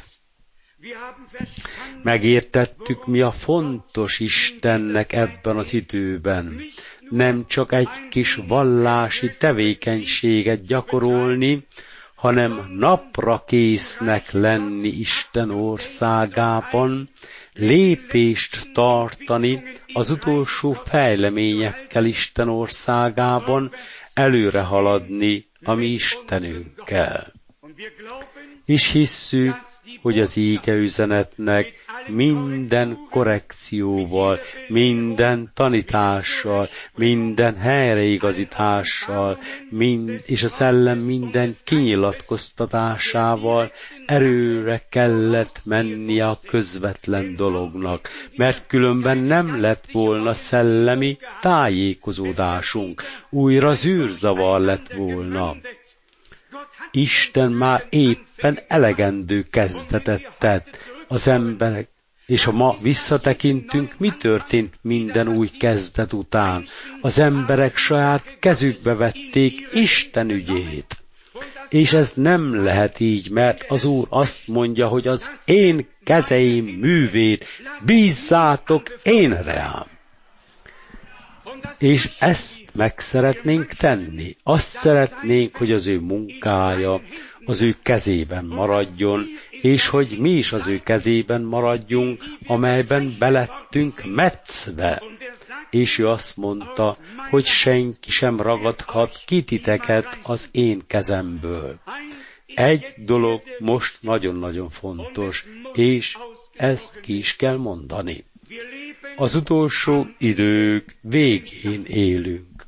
Megértettük, mi a fontos Istennek ebben az időben. Nem csak egy kis vallási tevékenységet gyakorolni, hanem napra késznek lenni Isten országában, lépést tartani az utolsó fejleményekkel Isten országában, előre haladni a mi Istenünkkel. És hisszük, hogy az íge üzenetnek minden korrekcióval, minden tanítással, minden helyreigazítással, mind, és a szellem minden kinyilatkoztatásával erőre kellett mennie a közvetlen dolognak, mert különben nem lett volna szellemi tájékozódásunk, újra zűrzavar lett volna. Isten már éppen elegendő kezdetet tett az emberek, és ha ma visszatekintünk, mi történt minden új kezdet után? Az emberek saját kezükbe vették Isten ügyét. És ez nem lehet így, mert az Úr azt mondja, hogy az én kezeim művét bízzátok én rám. És ezt meg szeretnénk tenni. Azt szeretnénk, hogy az ő munkája az ő kezében maradjon, és hogy mi is az ő kezében maradjunk, amelyben belettünk metszve. és ő azt mondta, hogy senki sem ragadhat ki titeket az én kezemből. Egy dolog most nagyon-nagyon fontos, és ezt ki is kell mondani. Az utolsó idők végén élünk.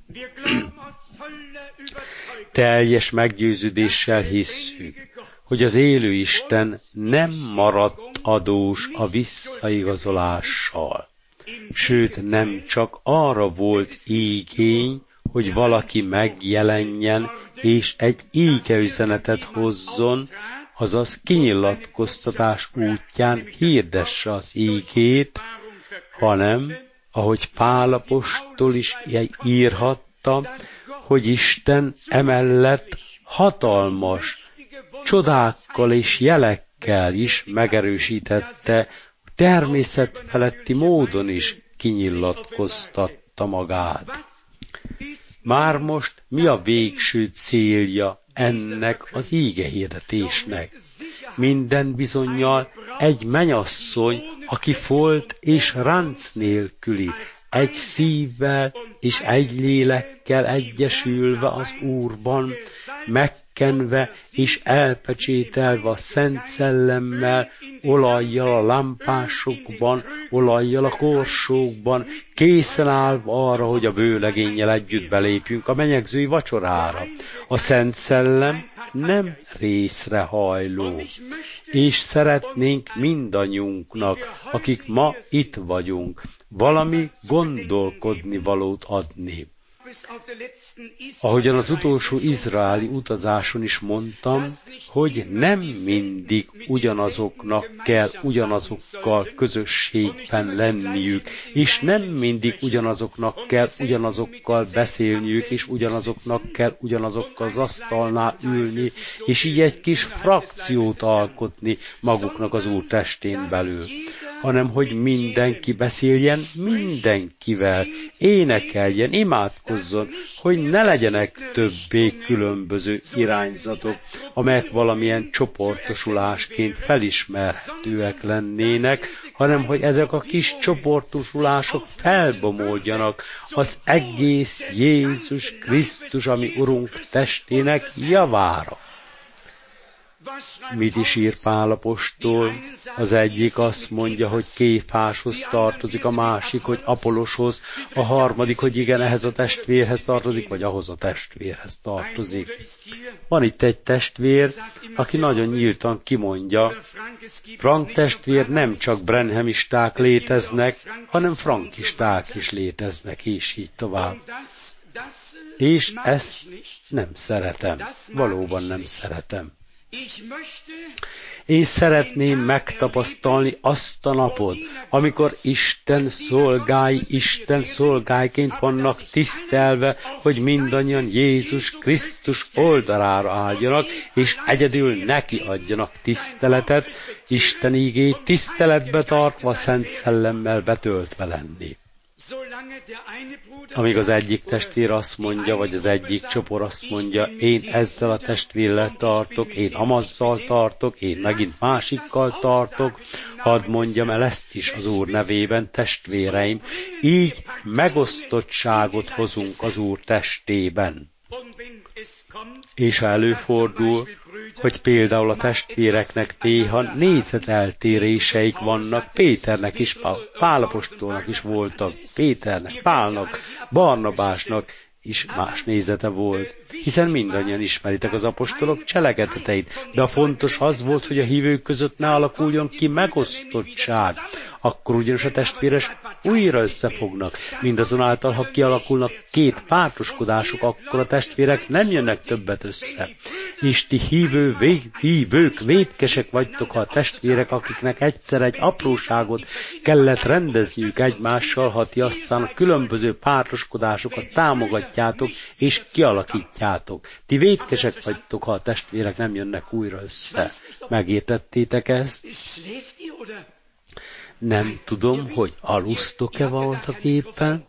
Teljes meggyőződéssel hisszük, hogy az élő Isten nem maradt adós a visszaigazolással. Sőt, nem csak arra volt igény, hogy valaki megjelenjen, és egy égeüzenetet hozzon, azaz kinyilatkoztatás útján hirdesse az ígét, hanem, ahogy Pál apostol is írhatta, hogy Isten emellett hatalmas, csodákkal és jelekkel is megerősítette, természetfeletti módon is kinyilatkoztatta magát. Már most mi a végső célja ennek az ígehirdetésnek? Minden bizonnyal egy mennyasszony, aki folt és ránc nélküli, egy szívvel és egy lélekkel egyesülve az Úrban, megkenve és elpecsételve a Szent Szellemmel, olajjal a lámpásokban, olajjal a korsókban, készen állva arra, hogy a vőlegénnyel együtt belépjünk a menyegzői vacsorára. A Szent Szellem nem részrehajló, és szeretnénk mindannyiunknak, akik ma itt vagyunk, valami gondolkodni valót adni. Ahogyan az utolsó izraeli utazáson is mondtam, hogy nem mindig ugyanazoknak kell ugyanazokkal közösségben lenniük, és nem mindig ugyanazoknak kell ugyanazokkal beszélniük, és ugyanazoknak kell ugyanazokkal az asztalnál ülni, és így egy kis frakciót alkotni maguknak az Úr testén belül, hanem hogy mindenki beszéljen mindenkivel, énekeljen, imádkozzon, hogy ne legyenek többé különböző irányzatok, amelyek valamilyen csoportosulásként felismerhetőek lennének, hanem hogy ezek a kis csoportosulások felbomoljanak az egész Jézus Krisztus, ami Urunk testének javára. Mit is ír Pál apostol? Az egyik azt mondja, hogy Kéfáshoz tartozik, a másik, hogy Apolloshoz, a harmadik, hogy igen, ehhez a testvérhez tartozik, vagy ahhoz a testvérhez tartozik. Van itt egy testvér, aki nagyon nyíltan kimondja, Frank testvér, nem csak brenhemisták léteznek, hanem frankisták is léteznek, és így tovább. És ezt nem szeretem, valóban nem szeretem. Én szeretném megtapasztalni azt a napot, amikor Isten szolgái, Isten szolgáiként vannak tisztelve, hogy mindannyian Jézus Krisztus oldalára álljanak, és egyedül neki adjanak tiszteletet, Isten ígét tiszteletbe tartva, Szent Szellemmel betöltve lenni. Amíg az egyik testvér azt mondja, vagy az egyik csoport azt mondja, én ezzel a testvérrel tartok, én amazzal tartok, én megint másikkal tartok, hadd mondjam el ezt is az Úr nevében, testvéreim, így megosztottságot hozunk az Úr testében. És ha előfordul, hogy például a testvéreknek néha nézeteltéréseik vannak, Péternek is, Pál apostolnak is voltak, Péternek, Pálnak, Barnabásnak is más nézete volt, hiszen mindannyian ismeritek az apostolok cselekedeteit, de a fontos az volt, hogy a hívők között ne alakuljon ki megosztottság, akkor ugyanis a testvéres újra összefognak. Mindazonáltal, ha kialakulnak két pártoskodások, akkor a testvérek nem jönnek többet össze. És ti hívő, vég, hívők, vétkesek vagytok, ha a testvérek, akiknek egyszer egy apróságot kellett rendezniük egymással, ha ti aztán a különböző pártoskodásokat támogatjátok és kialakítjátok. Ti vétkesek vagytok, ha a testvérek nem jönnek újra össze. Megértettétek ezt? Nem tudom, hogy alusztok-e voltak éppen,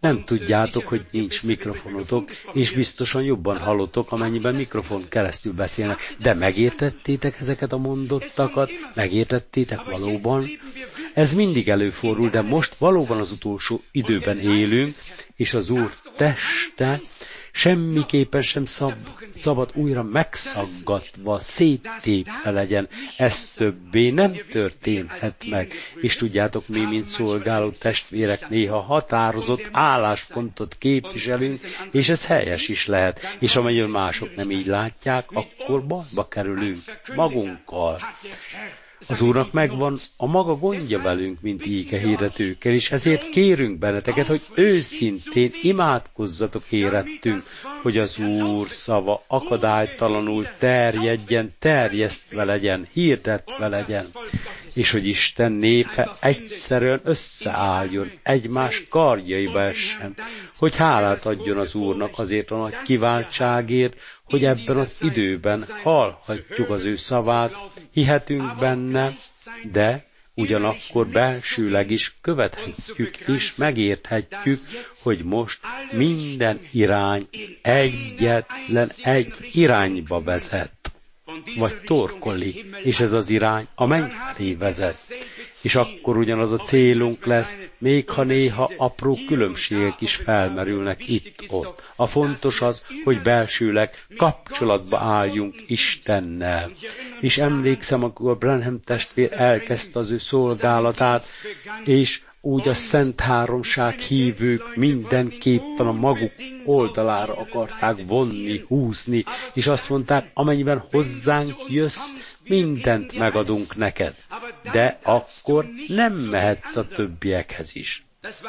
Nem tudjátok, hogy nincs mikrofonotok, és biztosan jobban hallotok, amennyiben mikrofon keresztül beszélnek. De megértettétek ezeket a mondottakat? Megértettétek valóban? Ez mindig előfordul, de most valóban az utolsó időben élünk, és az Úr teste semmiképpen sem szab, szabad újra megszaggatva, széttépve legyen. Ez többé nem történhet meg. És tudjátok, mi, mint szolgáló testvérek, néha határozott álláspontot képviselünk, és ez helyes is lehet. És amennyiben mások nem így látják, akkor bajba kerülünk magunkkal. Az Úrnak megvan a maga gondja velünk, mint íge hirdetőkkel, és ezért kérünk benneteket, hogy őszintén imádkozzatok érettünk, hogy az Úr szava akadálytalanul terjedjen, terjesztve legyen, hirdetve legyen, és hogy Isten népe egyszerűen összeálljon, egymás karjaiba essen, hogy hálát adjon az Úrnak azért a nagy kiváltságért, hogy ebben az időben hallhatjuk az ő szavát, hihetünk benne, de ugyanakkor belsőleg is követhetjük és megérthetjük, hogy most minden irány egyetlen egy irányba vezet, vagy torkolli, és ez az irány a menny felé vezet. És akkor ugyanaz a célunk lesz, még ha néha apró különbségek is felmerülnek itt-ott. A fontos az, hogy belsőleg kapcsolatba álljunk Istennel. És emlékszem, akkor Branham testvér elkezdte az ő szolgálatát, és úgy a Szent Háromság hívők mindenképpen a maguk oldalára akarták vonni, húzni, és azt mondták, amennyiben hozzánk jössz, mindent megadunk neked. De akkor nem mehetsz a többiekhez is.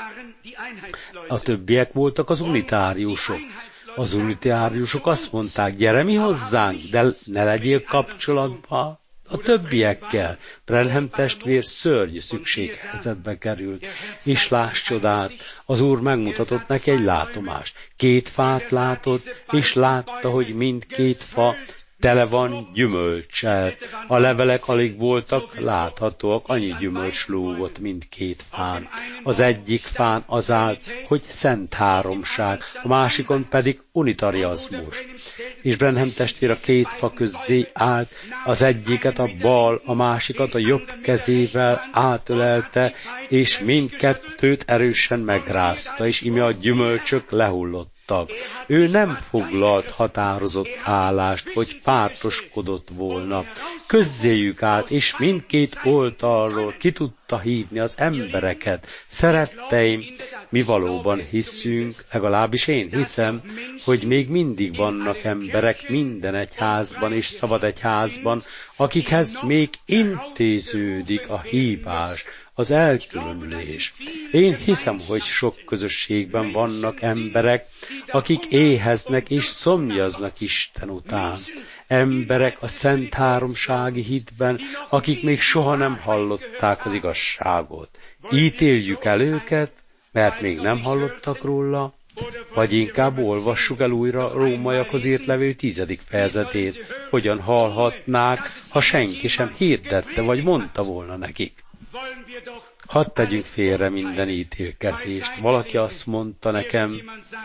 A többiek voltak az unitáriusok. Az unitáriusok azt mondták, gyere mi hozzánk, de ne legyél kapcsolatban a többiekkel. Branham testvér szörnyű szükséghelyzetbe került. És láss csodát, az Úr megmutatott neki egy látomást. Két fát látott, és látta, hogy mindkét fa tele van gyümölccsel. A levelek alig voltak láthatóak, annyi gyümölcs lógott mindkét fán. Az egyik fán az állt, hogy Szent Háromság, a másikon pedig unitariazmus. És Branham testvér a két fa közzé állt, az egyiket a bal, a másikat a jobb kezével átölelte, és mindkettőt erősen megrázta, és ime a gyümölcsök lehullott. Ő nem foglalt határozott állást, hogy pártoskodott volna. Közzéjük állt, és mindkét oldalról ki tudta hívni az embereket. Szeretteim, mi valóban hiszünk, legalábbis én hiszem, hogy még mindig vannak emberek minden egyházban és szabad egyházban, akikhez még intéződik a hívás, az elkülönülés. Én hiszem, hogy sok közösségben vannak emberek, akik éheznek és szomjaznak Isten után. Emberek a Szent Háromsági hitben, akik még soha nem hallották az igazságot. Ítéljük el őket, mert még nem hallottak róla, vagy inkább olvassuk el újra Rómaiakhoz írt levél tizedik fejezetét, hogyan hallhatnák, ha senki sem hirdette, vagy mondta volna nekik. Hadd tegyünk félre minden ítélkezést. Valaki azt mondta nekem,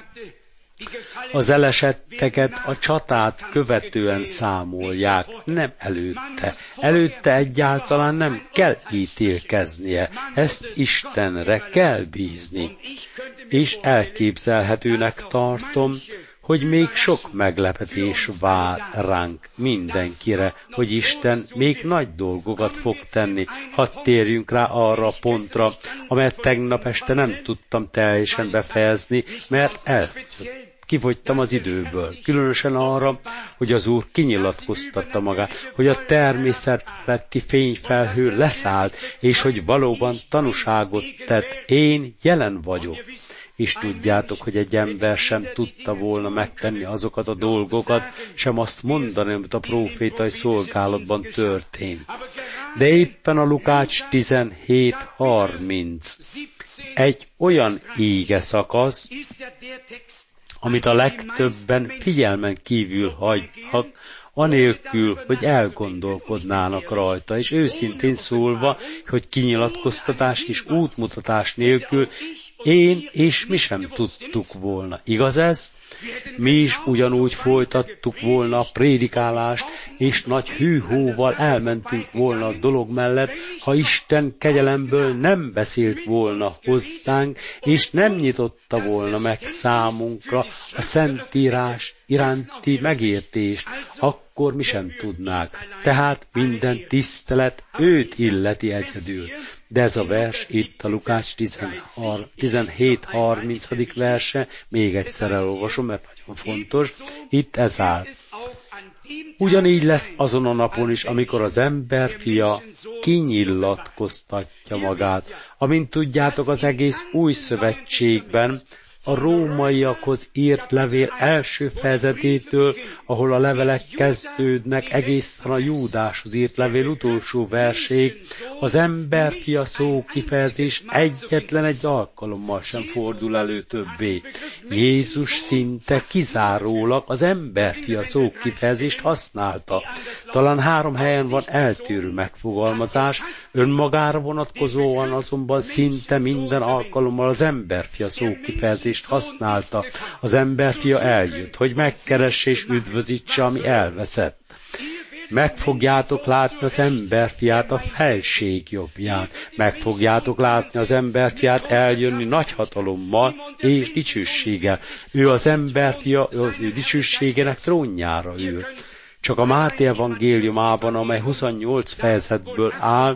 az elesetteket a csatát követően számolják, nem előtte. Előtte egyáltalán nem kell ítélkeznie, ezt Istenre kell bízni. És elképzelhetőnek tartom, hogy még sok meglepetés vár ránk mindenkire, hogy Isten még nagy dolgokat fog tenni. Hadd térjünk rá arra a pontra, amelyet tegnap este nem tudtam teljesen befejezni, mert elfogyott. Kifogytam az időből, különösen arra, hogy az Úr kinyilatkoztatta magát, hogy a természet feletti fényfelhő leszállt, és hogy valóban tanúságot tett, én jelen vagyok. És tudjátok, hogy egy ember sem tudta volna megtenni azokat a dolgokat, sem azt mondani, amit a prófétai szolgálatban történt. De éppen a Lukács tizenhét harminc egy olyan íge szakasz, amit a legtöbben figyelmen kívül hagynak, anélkül, hogy elgondolkodnának rajta, és őszintén szólva, hogy kinyilatkoztatás és útmutatás nélkül Én és mi sem tudtuk volna. Igaz ez? Mi is ugyanúgy folytattuk volna a prédikálást, és nagy hűhóval elmentünk volna a dolog mellett, ha Isten kegyelemből nem beszélt volna hozzánk, és nem nyitotta volna meg számunkra a Szentírás iránti megértést, akkor mi sem tudnánk. Tehát minden tisztelet őt illeti egyedül. De ez a vers itt a Lukács tizenhét harminc. verse, még egyszer elolvasom, mert nagyon fontos, itt ez áll. Ugyanígy lesz azon a napon is, amikor az ember fia kinyilatkoztatja magát. Amint tudjátok, az egész új szövetségben a rómaiakhoz írt levél első fejezetétől, ahol a levelek kezdődnek, egészen a Júdáshoz írt levél utolsó verséig, az emberfia szó kifejezés egyetlen egy alkalommal sem fordul elő többé. Jézus szinte kizárólag az emberfia szó kifejezést használta. Talán három helyen van eltérő megfogalmazás, önmagára vonatkozóan azonban szinte minden alkalommal az emberfia szó kifejezést használta. Az emberfia eljött, hogy megkeresse és üdvözítse, ami elveszett. Meg fogjátok látni az emberfiát a felség jobbján. Meg fogjátok látni az emberfiát eljönni nagy hatalommal és dicsőséggel. Ő az emberfia, az ő dicsőségének trónjára ül. Csak a Máté evangéliumában, amely huszonnyolc fejezetből áll,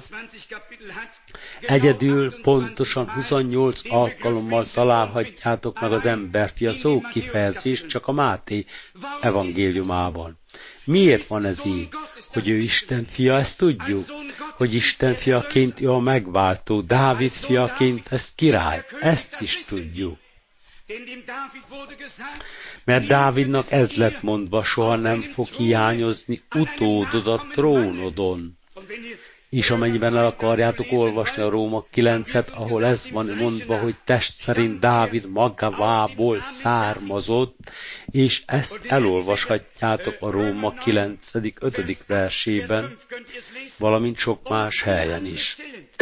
egyedül pontosan huszonnyolc alkalommal találhatjátok meg az emberfia szó kifejezést csak a Máté evangéliumában. Miért van ez így? Hogy ő Isten fia, ezt tudjuk. Hogy Isten fiaként ő a megváltó, Dávid fiaként ezt király, ezt is tudjuk. Mert Dávidnak ez lett mondva, soha nem fog hiányozni utódod a trónodon. És amennyiben el akarjátok olvasni a Róma kilencet, ahol ez van mondva, hogy test szerint Dávid magából származott, és ezt elolvashatjátok a Róma kilencedik ötödik versében, valamint sok más helyen is.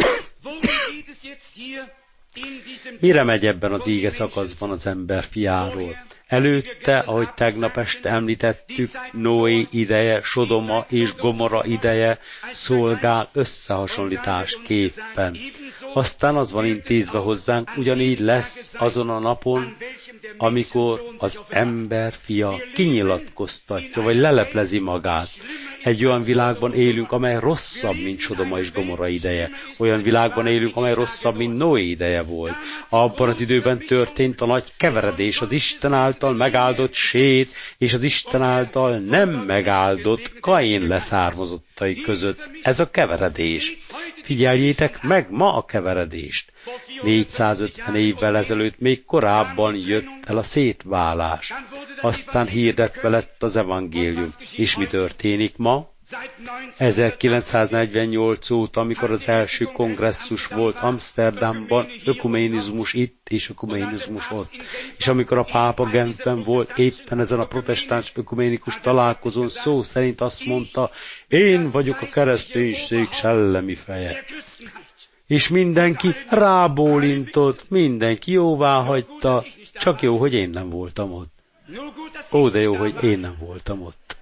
Mire megy ebben az íge szakaszban az ember fiáról? Előtte, ahogy tegnap este említettük, Noé ideje, Sodoma és Gomora ideje szolgál összehasonlításképpen. Aztán az van intézve hozzánk, ugyanígy lesz azon a napon, amikor az ember fia kinyilatkoztatja, vagy leleplezi magát. Egy olyan világban élünk, amely rosszabb, mint Sodoma és Gomora ideje. Olyan világban élünk, amely rosszabb, mint Noé ideje volt. Abban az időben történt a nagy keveredés, az Isten által megáldott Sét, és az Isten által nem megáldott Kain leszármazottai között. Ez a keveredés. Figyeljétek meg ma a keveredést. négyszázötven évvel ezelőtt még korábban jött el a szétválás. Aztán hirdetve lett az evangélium. És mi történik ma? ezerkilencszáznegyvennyolc óta, amikor az első kongresszus volt Amsterdamban, ökumenizmus itt és ökumenizmus ott. És amikor a pápa Genfben volt, éppen ezen a protestáns ökumenikus találkozón szó szerint azt mondta, én vagyok a kereszténység szellemi feje. És mindenki rábólintott, mindenki jóvá hagyta, csak jó, hogy én nem voltam ott. Ó, de jó, hogy én nem voltam ott.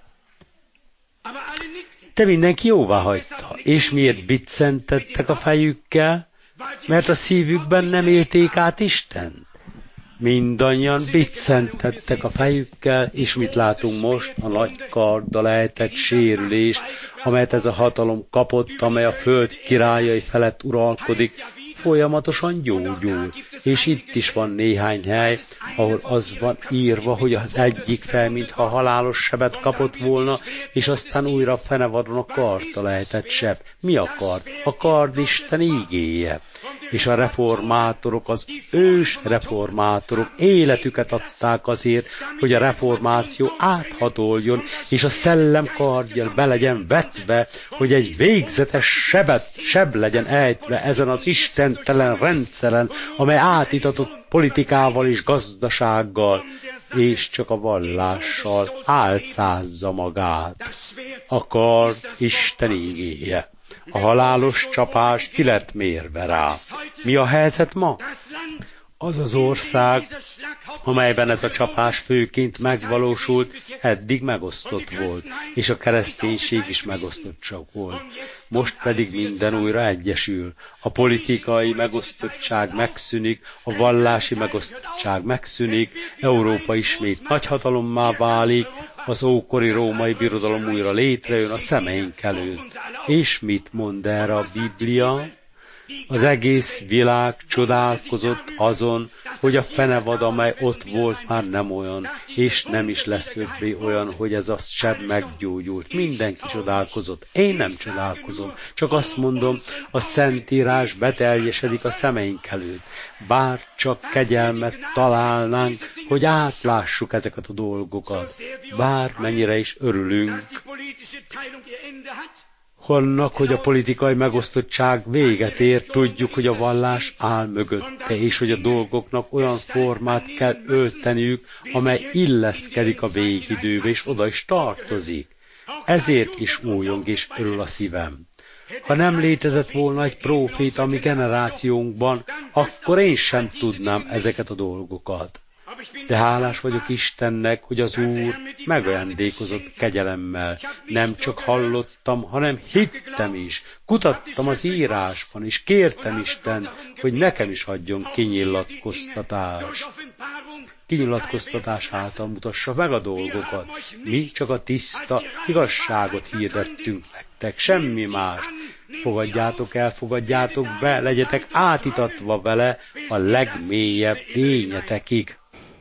De mindenki jóvá hagyta. És miért biccentettek a fejükkel? Mert a szívükben nem élték át Istent. Mindannyian biccentettek a fejükkel, és mit látunk most? A nagy karddal ejtett sérülés, amelyet ez a hatalom kapott, amely a föld királyai felett uralkodik, folyamatosan gyógyul. És itt is van néhány hely, ahol az van írva, hogy az egyik fel, mintha halálos sebet kapott volna, és aztán újra fenevadon a karddal ejtett seb. Mi a kard? A kard Isten ígéje. És a reformátorok, az ős reformátorok életüket adták azért, hogy a reformáció áthatoljon, és a szellem kardjal be legyen vetve, hogy egy végzetes sebet, seb legyen ejtve ezen az istentelen rendszeren, amely átitatott politikával és gazdasággal, és csak a vallással álcázza magát. A kard Isten ígéje. A halálos csapás ki lett mérve rá. Mi a helyzet ma? Az az ország, amelyben ez a csapás főként megvalósult, eddig megosztott volt, és a kereszténység is megosztott csak volt. Most pedig minden újra egyesül. A politikai megosztottság megszűnik, a vallási megosztottság megszűnik, Európa ismét nagyhatalommá válik, az ókori római birodalom újra létrejön a szemeink előtt. És mit mond erre a Biblia? Az egész világ csodálkozott azon, hogy a fenevad, amely ott volt, már nem olyan, és nem is lesz többé olyan, hogy ez a seb meggyógyult. Mindenki csodálkozott. Én nem csodálkozom, csak azt mondom, a Szentírás beteljesedik a szemeink előtt. Bár csak kegyelmet találnánk, hogy átlássuk ezeket a dolgokat. Bár mennyire is örülünk annak, hogy a politikai megosztottság véget ér, tudjuk, hogy a vallás áll mögötte, és hogy a dolgoknak olyan formát kell ölteniük, amely illeszkedik a végidőbe, és oda is tartozik. Ezért is újong és örül a szívem. Ha nem létezett volna egy próféta a mi generációnkban, akkor én sem tudnám ezeket a dolgokat. De hálás vagyok Istennek, hogy az Úr megajándékozott kegyelemmel. Nem csak hallottam, hanem hittem is. Kutattam az írásban, és kértem Isten, hogy nekem is adjon kinyilatkoztatást. Kinyilatkoztatás által mutassa meg a dolgokat. Mi csak a tiszta igazságot hirdettünk nektek, semmi más. Fogadjátok el, fogadjátok be, legyetek átitatva vele a legmélyebb lényetekig.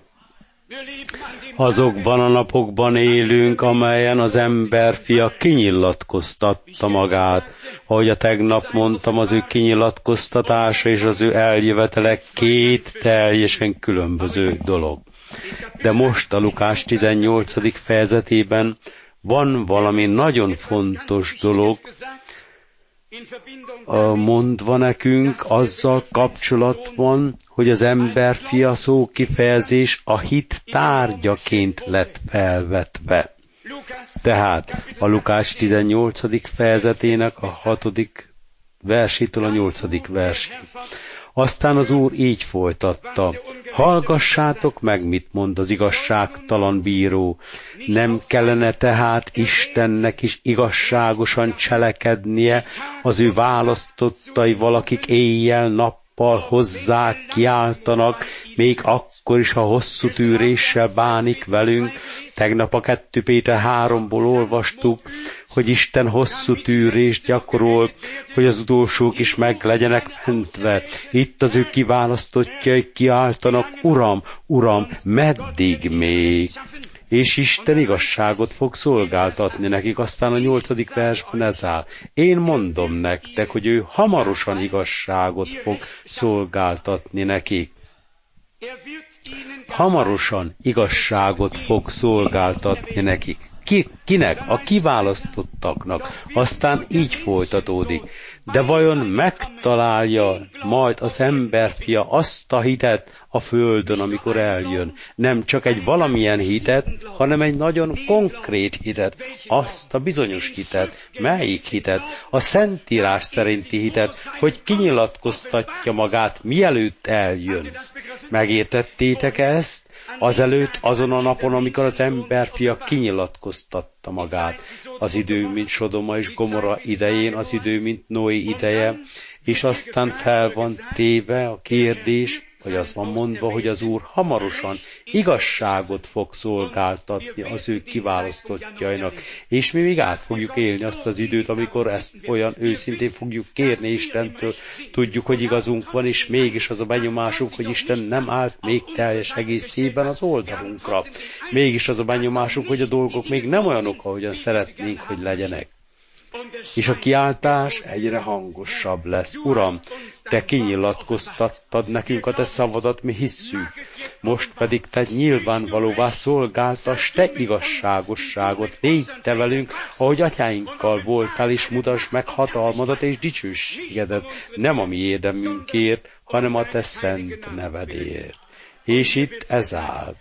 Azokban a napokban élünk, amelyen az emberfia kinyilatkoztatta magát. Ahogy a tegnap mondtam, az ő kinyilatkoztatása és az ő eljövetele két teljesen különböző dolog. De most a Lukás tizennyolcadik fejezetében van valami nagyon fontos dolog, mondva nekünk azzal kapcsolatban, hogy az emberfia szó kifejezés a hit tárgyaként lett felvetve. Tehát a Lukás tizennyolcadik fejezetének a hatodik versétől a nyolcadik versig. Aztán az Úr így folytatta: hallgassátok meg, mit mond az igazságtalan bíró. Nem kellene tehát Istennek is igazságosan cselekednie, az ő választottai valakik éjjel-nappal hozzá kiáltanak, még akkor is, ha hosszú tűréssel bánik velünk. Tegnap a kettő Péter háromból olvastuk, hogy Isten hosszú tűrést gyakorol, hogy az utolsók is meg legyenek mentve. Itt az ő kiválasztottjai kiáltanak: Uram, Uram, meddig még? És Isten igazságot fog szolgáltatni nekik. Aztán a nyolcadik versben ez áll: én mondom nektek, hogy ő hamarosan igazságot fog szolgáltatni nekik. Hamarosan igazságot fog szolgáltatni nekik. Ki, kinek? A kiválasztottaknak. Aztán így folytatódik: de vajon megtalálja majd az emberfia azt a hitet a földön, amikor eljön? Nem csak egy valamilyen hitet, hanem egy nagyon konkrét hitet. Azt a bizonyos hitet. Melyik hitet? A Szentírás szerinti hitet, hogy kinyilatkoztatja magát, mielőtt eljön. Megértettétek ezt? Azelőtt, azon a napon, amikor az emberfia kinyilatkoztatta magát. Az idő, mint Sodoma és Gomorra idején, az idő, mint Noé ideje, és aztán fel van téve a kérdés, vagy az van mondva, hogy az Úr hamarosan igazságot fog szolgáltatni az ő kiválasztottjainak. És mi még át fogjuk élni azt az időt, amikor ezt olyan őszintén fogjuk kérni Istentől. Tudjuk, hogy igazunk van, és mégis az a benyomásunk, hogy Isten nem állt még teljes egészében az oldalunkra. Mégis az a benyomásunk, hogy a dolgok még nem olyanok, ahogyan szeretnénk, hogy legyenek. És a kiáltás egyre hangosabb lesz. Uram, te kinyilatkoztattad nekünk a te szavadat, mi hisszük. Most pedig te nyilvánvalóvá szolgáltass te igazságosságot. Légy te velünk, ahogy atyáinkkal voltál, és mutasd meg hatalmadat és dicsőségedet, nem a mi érdemünkért, hanem a te szent nevedért. És itt ez áll.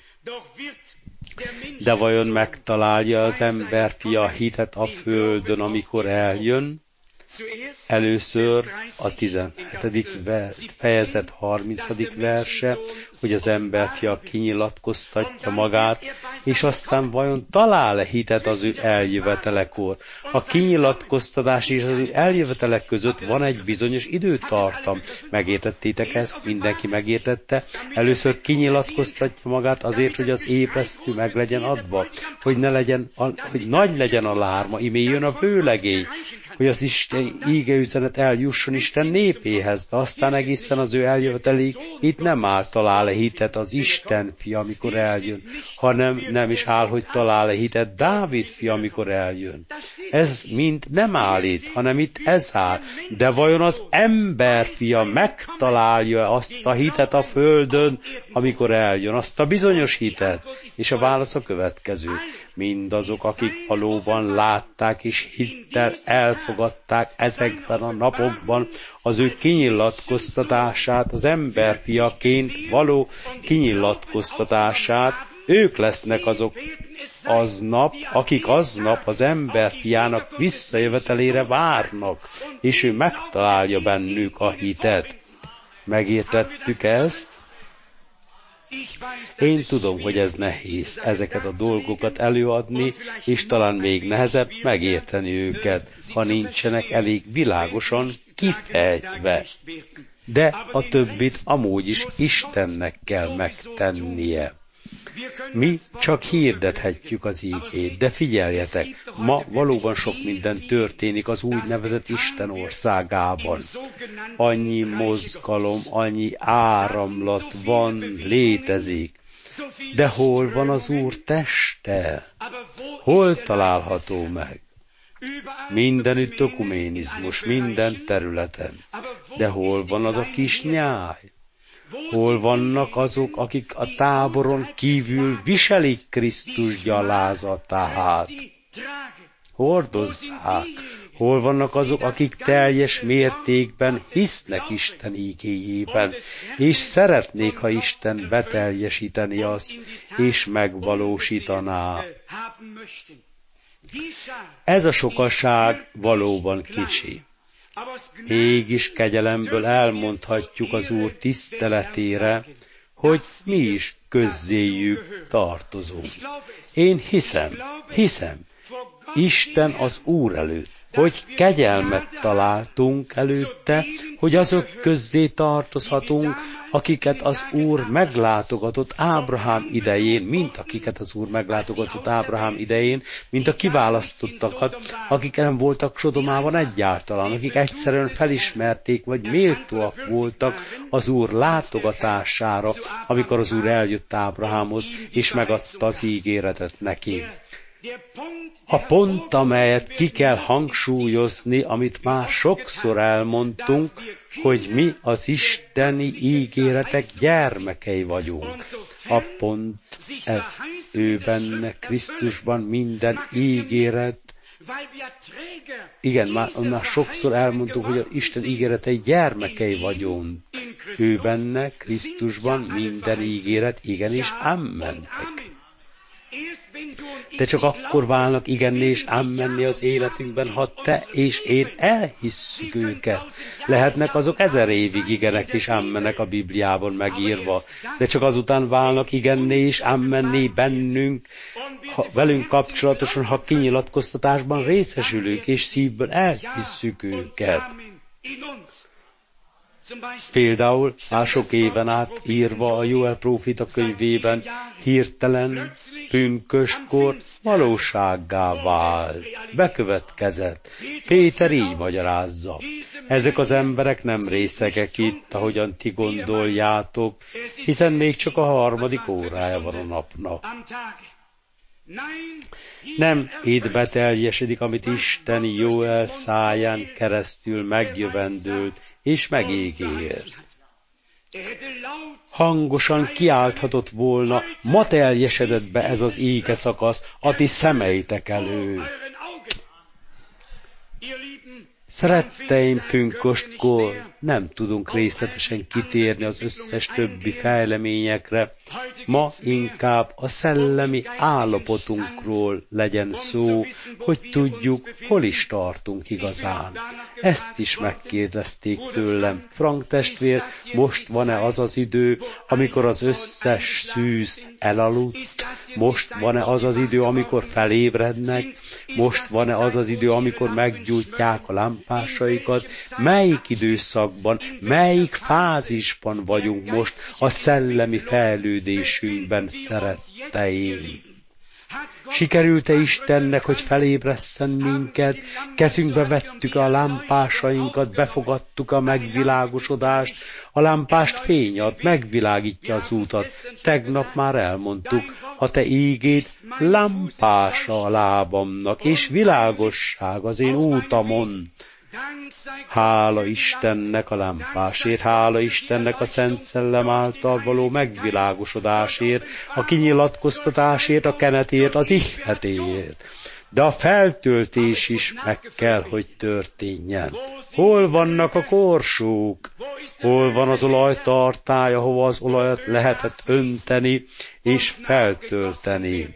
De vajon megtalálja az emberfia hitet a földön, amikor eljön? Először a tizenhetedik fejezet harmincadik verse, hogy az emberfia kinyilatkoztatja magát, és aztán vajon talál-e hitet az ő eljövetelekor. A kinyilatkoztatás és az ő eljövetelek között van egy bizonyos időtartam. Megértettétek ezt? Mindenki megértette? Először kinyilatkoztatja magát azért, hogy az ébresztő meg legyen adva, hogy, ne legyen, hogy nagy legyen a lárma, imé jön a vőlegény, hogy az Isten ígeüzenet eljusson Isten népéhez, de aztán egészen az ő eljövetelig itt nem áll talál-e hitet az Isten fia, amikor eljön, hanem nem is áll, hogy talál-e hitet Dávid fia, amikor eljön. Ez mind nem áll itt, hanem itt ez áll. De vajon az ember fia megtalálja azt a hitet a földön, amikor eljön, azt a bizonyos hitet? És a válasz a következő. Mindazok, akik valóban látták és hittel elfogadták ezekben a napokban az ő kinyilatkoztatását, az emberfiaként való kinyilatkoztatását, ők lesznek azok aznap, akik aznap az emberfiának visszajövetelére várnak, és ő megtalálja bennük a hitet. Megértettük ezt? Én tudom, hogy ez nehéz, ezeket a dolgokat előadni, és talán még nehezebb megérteni őket, ha nincsenek elég világosan kifejtve. De a többit amúgy is Istennek kell megtennie. Mi csak hirdethetjük az ígét, de figyeljetek, ma valóban sok minden történik az úgynevezett Isten országában. Annyi mozgalom, annyi áramlat van, létezik. De hol van az Úr teste? Hol található meg? Mindenütt ökuménizmus, minden területen. De hol van az a kis nyáj? Hol vannak azok, akik a táboron kívül viselik Krisztus gyalázatát? Hordozzák. Hol vannak azok, akik teljes mértékben hisznek Isten ígéjében, és szeretnék, ha Isten beteljesíteni azt, és megvalósítaná? Ez a sokaság valóban kicsi. Mégis kegyelemből elmondhatjuk az Úr tiszteletére, hogy mi is közzéjük tartozunk. Én hiszem, hiszem, Isten az Úr előtt, hogy kegyelmet találtunk előtte, hogy azok közzé tartozhatunk, akiket az Úr meglátogatott Ábrahám idején, mint akiket az Úr meglátogatott Ábrahám idején, mint a kiválasztottakat, akik nem voltak Sodomában egyáltalán, akik egyszerűen felismerték, vagy méltóak voltak az Úr látogatására, amikor az Úr eljött Ábrahámhoz, és megadta az ígéretet neki. A pont, amelyet ki kell hangsúlyozni, amit már sokszor elmondtunk, hogy mi az isteni ígéretek gyermekei vagyunk. A pont ez, ő benne Krisztusban minden ígéret. Igen, már, már sokszor elmondtuk, hogy az Isten ígéretei gyermekei vagyunk. Ő benne Krisztusban minden ígéret, igenis, ammennek. De csak akkor válnak igenné és ammenné az életünkben, ha te és én elhisszük őket. Lehetnek azok ezer évig igenek és ammenek a Bibliában megírva, de csak azután válnak igenné és ammenné bennünk, ha velünk kapcsolatosan, ha kinyilatkoztatásban részesülünk, és szívből elhisszük őket. Például már sok éven át írva a Jóel próféta könyvében hirtelen, pünköstkor valósággá vált, bekövetkezett. Péter így magyarázza. Ezek az emberek nem részegek itt, ahogyan ti gondoljátok, hiszen még csak a harmadik órája van a napnak. Nem itt beteljesedik, amit Isten Jóel száján keresztül megjövendőlt és megígért. Hangosan kiálthatott volna, ma teljesedett be ez az ége szakasz a ti szemeitek elő. Szeretteim, pünköstkor nem tudunk részletesen kitérni az összes többi fejleményekre, ma inkább a szellemi állapotunkról legyen szó, hogy tudjuk, hol is tartunk igazán. Ezt is megkérdezték tőlem. Frank testvér, most van-e az az idő, amikor az összes szűz elaludt? Most van-e az az idő, amikor felébrednek? Most van-e az az idő, amikor meggyújtják a lámpásaikat? Melyik időszakban, melyik fázisban vagyunk most a szellemi fejlődésünkben, szeretteim? Sikerült-e Istennek, hogy felébresszen minket? Kezünkbe vettük a lámpásainkat, befogadtuk a megvilágosodást, a lámpást fény ad, megvilágítja az útat. Tegnap már elmondtuk, a te ígéd lámpása a lábamnak, és világosság az én útamon. Hála Istennek a lámpásért, hála Istennek a Szent Szellem által való megvilágosodásért, a kinyilatkoztatásért, a kenetért, az ihletért. De a feltöltés is meg kell, hogy történjen. Hol vannak a korsók? Hol van az olajtartály, ahova az olajat lehetett önteni és feltölteni?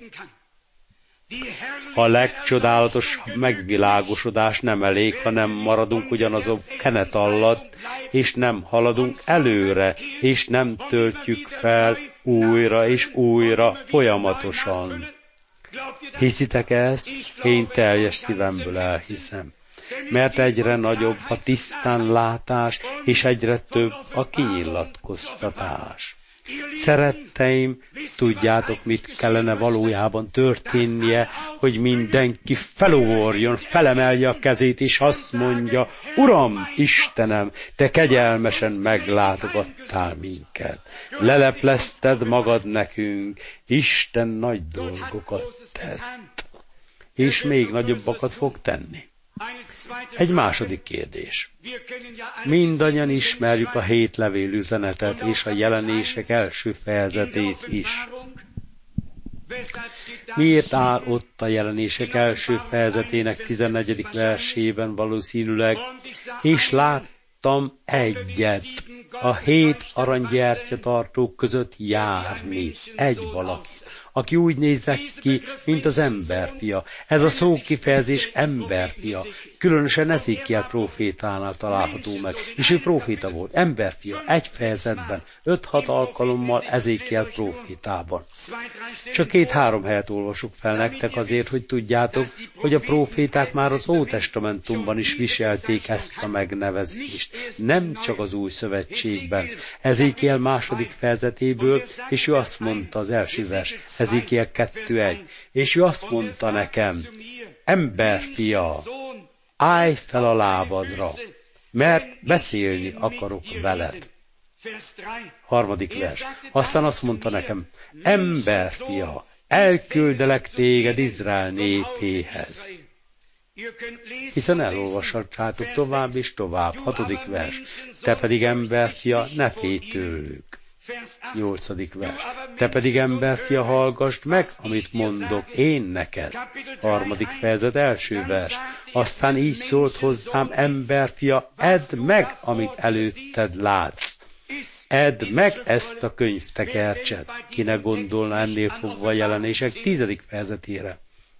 A legcsodálatosabb megvilágosodás nem elég, ha nem maradunk ugyanazon kenet alatt, és nem haladunk előre, és nem töltjük fel újra és újra folyamatosan. Hiszitek ezt? Én teljes szívemből elhiszem. Mert egyre nagyobb a tisztán látás, és egyre több a kinyilatkoztatás. Szeretteim, tudjátok, mit kellene valójában történnie, hogy mindenki felugorjon, felemelje a kezét, és azt mondja, Uram, Istenem, te kegyelmesen meglátogattál minket. Leleplezted magad nekünk, Isten nagy dolgokat tett, és még nagyobbakat fog tenni. Egy második kérdés. Mindannyian ismerjük a hét levél üzenetet és a jelenések első fejezetét is. Miért áll ott a jelenések első fejezetének tizennegyedik versében valószínűleg, és láttam egyet, a hét aranygyertyatartók között járni, egy valaki, aki úgy nézett ki, mint az emberfia. Ez a szókifejezés emberfia. Különösen Ezékiel prófétánál található meg. És ő próféta volt, emberfia, egy fejezetben, öt-hat alkalommal Ezékiel prófétában. Csak két-három helyet olvasok fel nektek azért, hogy tudjátok, hogy a próféták már az Ótestamentumban is viselték ezt a megnevezést. Nem csak az Új Szövetségben. Ezékiel második fejezetéből, és ő azt mondta az első vers, Ezékiel kettő egy, és ő azt mondta nekem, emberfia, állj fel a lábadra, mert beszélni akarok veled. Harmadik vers. Aztán azt mondta nekem, emberfia, elküldelek téged Izrael népéhez. Hiszen elolvashatjátok tovább és tovább. Hatodik vers. Te pedig emberfia, ne félj tőlük. Nyolcadik vers. Te pedig emberfia, hallgassd meg, amit mondok én neked. Harmadik fejezet, első vers. Aztán így szólt hozzám, emberfia, edd meg, amit előtted látsz. Edd meg ezt a könyvtekercset. Ki ne gondolna ennél fogva a jelenések tizedik fejezetére.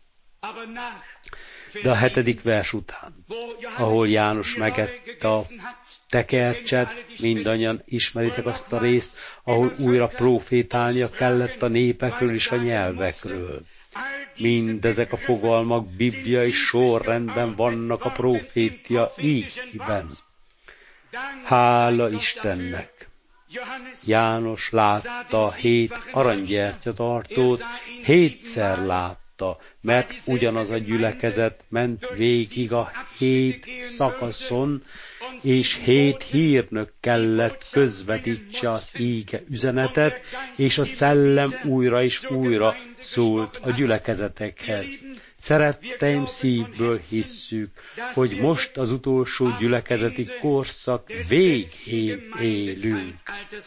De a hetedik vers után, ahol János megette a tekercset, mindannyian ismeritek azt a részt, ahol újra profétálnia kellett a népekről és a nyelvekről. Mindezek a fogalmak bibliai sorrendben vannak a profétia ígyben. Hála Istennek! János látta a hét aranygyertyatartót, hétszer látta, mert ugyanaz a gyülekezet ment végig a hét szakaszon, és hét hírnök kellett közvetítse az íge üzenetet, és a szellem újra és újra szólt a gyülekezetekhez. Szeretteim, szívből hisszük, hogy most az utolsó gyülekezeti korszak végén élünk.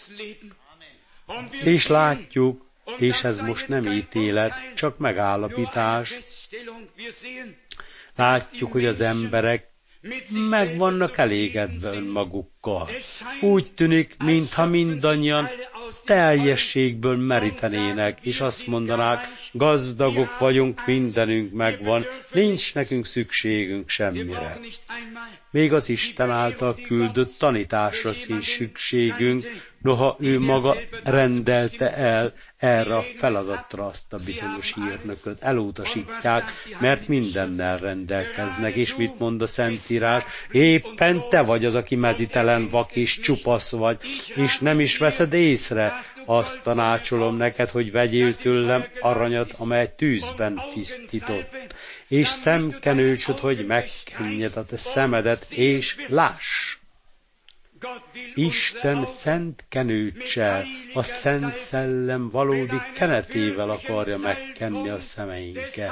És látjuk, és ez most nem ítélet, csak megállapítás. Látjuk, hogy az emberek meg vannak elégedve önmagukkal. Úgy tűnik, mintha mindannyian teljességből merítenének, és azt mondanák, gazdagok vagyunk, mindenünk megvan, nincs nekünk szükségünk semmire. Még az Isten által küldött tanításra sincs szükségünk, noha ő maga rendelte el erre a feladatra azt a bizonyos hírnököt. Elutasítják, mert mindennel rendelkeznek. És mit mond a Szentírás? Éppen te vagy az, aki mezitelen, vak és csupasz vagy, és nem is veszed észre. Azt tanácsolom neked, hogy vegyél tőlem aranyat, amely tűzben tisztított, és szemkenőcsöt, hogy megkenjed a te szemedet, és láss! Isten szent kenőccsel, a Szent Szellem valódi kenetével akarja megkenni a szemeinket.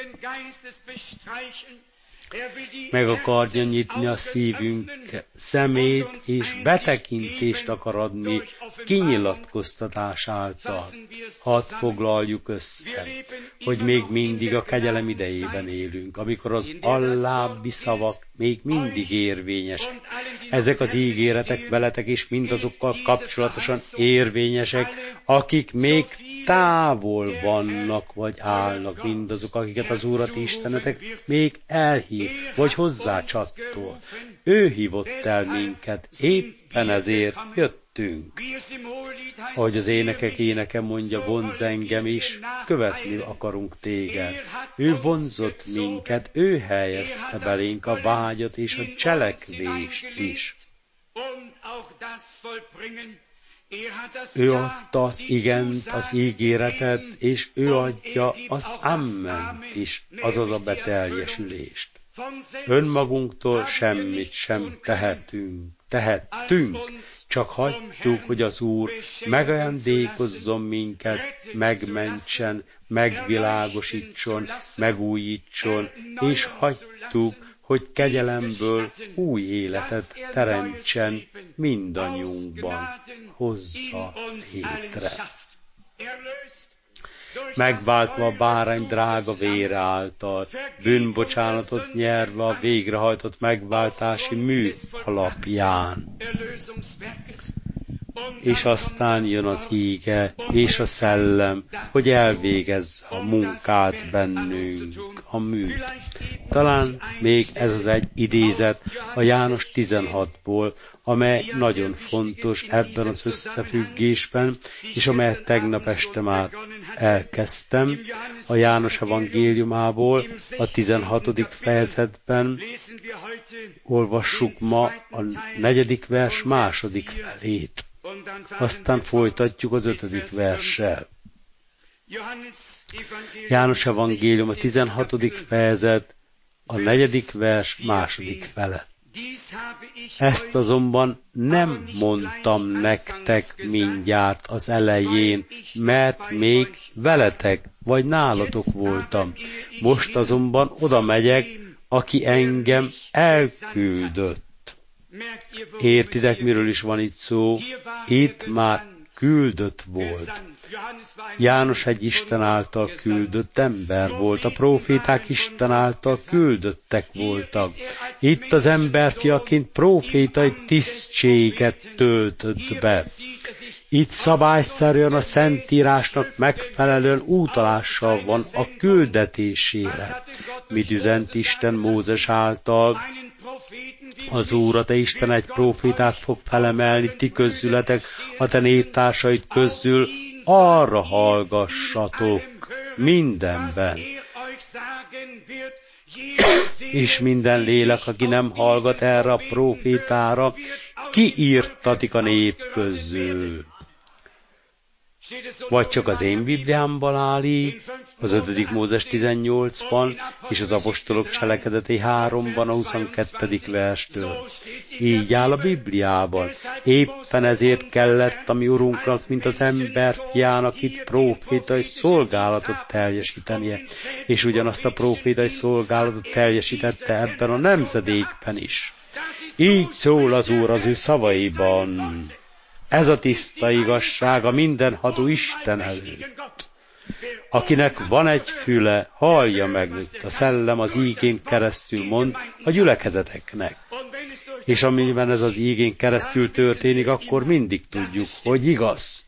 Meg akarja nyitni a szívünk szemét, és betekintést akar adni kinyilatkoztatás által. Hadd foglaljuk össze, hogy még mindig a kegyelem idejében élünk, amikor az alábbi szavak még mindig érvényesek. Ezek az ígéretek veletek is mindazokkal kapcsolatosan érvényesek, akik még távol vannak, vagy állnak, mindazok, akiket az Úr, Istenetek még elhív, vagy hozzá csattol. Ő hívott el minket, éppen ezért jöttünk. Ahogy az énekek éneke mondja, vonz engem is, követni akarunk téged. Ő vonzott minket, ő helyezte belénk a vágyat és a cselekvést is. Ő adta az igent, az ígéretet, és ő adja az amment is, azaz a beteljesülést. Önmagunktól semmit sem tehetünk, tehettünk, csak hagyjuk, hogy az Úr megajándékozzon minket, megmentsen, megvilágosítson, megújítson, és hagytuk, hogy kegyelemből új életet teremtsen mindannyiunkban, hozza létre. Megváltva a bárány drága vére által, bűnbocsánatot nyerve a végrehajtott megváltási mű alapján. És aztán jön az íge és a szellem, hogy elvégezze a munkát bennünk, a műt. Talán még ez az egy idézet a János tizenhatból, amely nagyon fontos ebben az összefüggésben, és amelyet tegnap este már elkezdtem, a János evangéliumából, a tizenhatodik fejezetben olvassuk ma a negyedik vers második felét. Aztán folytatjuk az ötödik verssel. János evangélium, a tizenhatodik fejezet, a negyedik vers második fele. Ezt azonban nem mondtam nektek mindjárt az elején, mert még veletek vagy nálatok voltam. Most azonban oda megyek, aki engem elküldött. Értitek, miről is van itt szó? Itt már küldött volt. János egy Isten által küldött ember volt, a próféták Isten által küldöttek voltak. Itt az emberfiaként prófétai tisztséget töltött be. Itt szabályszerűen a Szentírásnak megfelelően utalással van a küldetésére. Mit üzent Isten Mózes által? Az Úr, a te Isten egy prófétát fog felemelni ti közületek, a te néptársaid közül, arra hallgassatok mindenben. És minden lélek, aki nem hallgat erre a prófétára, kiírtatik a nép közül. Vagy csak az én Bibliámban áll így, az ötödik Mózes tizennyolcban, és az apostolok cselekedetei háromban a huszonkettedik verstől. Így áll a Bibliában. Éppen ezért kellett a mi Urunknak, mint az emberfiának itt prófétai szolgálatot teljesítenie, és ugyanazt a prófétai szolgálatot teljesítette ebben a nemzedékben is. Így szól az Úr az ő szavaiban. Ez a tiszta igazság a mindenható Isten előtt. Akinek van egy füle, hallja meg, a szellem az ígén keresztül mond a gyülekezeteknek. És amiben ez az ígén keresztül történik, akkor mindig tudjuk, hogy igaz.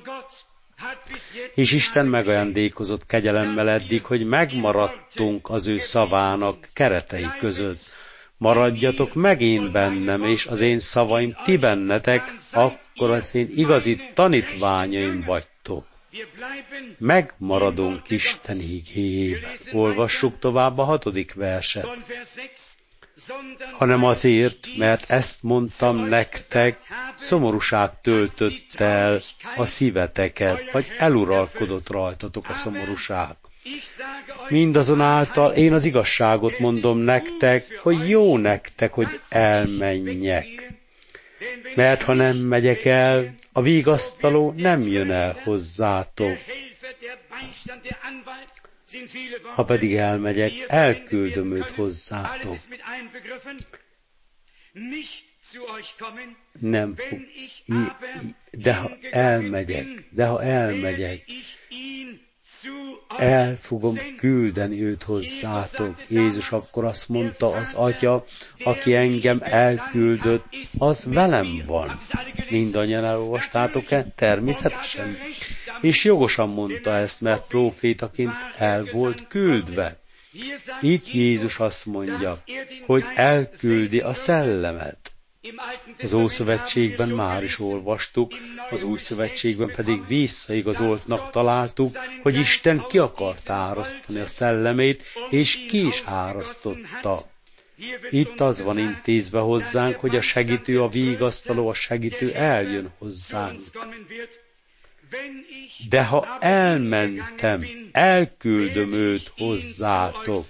És Isten megajándékozott kegyelemmel eddig, hogy megmaradtunk az ő szavának keretei között. Maradjatok meg én bennem, és az én szavaim ti bennetek, akkor az én igazi tanítványaim vagytok. Megmaradunk Isten igéjében. Olvassuk tovább a hatodik verset. Hanem azért, mert ezt mondtam nektek, szomorúság töltött el a szíveteket, vagy eluralkodott rajtatok a szomorúság. Mindazonáltal én az igazságot mondom nektek, hogy jó nektek, hogy elmenjek. Mert ha nem megyek el, a vigasztaló nem jön el hozzátok. Ha pedig elmegyek, elküldöm őt hozzátok. Nem fog. De ha elmegyek, de ha elmegyek, el fogom küldeni őt hozzátok. Jézus akkor azt mondta, az Atya, aki engem elküldött, az velem van. Mindannyian elolvastátok-e? Természetesen. És jogosan mondta ezt, mert prófétaként el volt küldve. Itt Jézus azt mondja, hogy elküldi a szellemet. Az Ószövetségben már is olvastuk, az Új Szövetségben pedig visszaigazoltnak találtuk, hogy Isten ki akart árasztani a szellemét, és ki is árasztotta. Itt az van intézve hozzánk, hogy a segítő, a vigasztaló, a segítő eljön hozzánk. De ha elmentem, elküldöm őt hozzátok.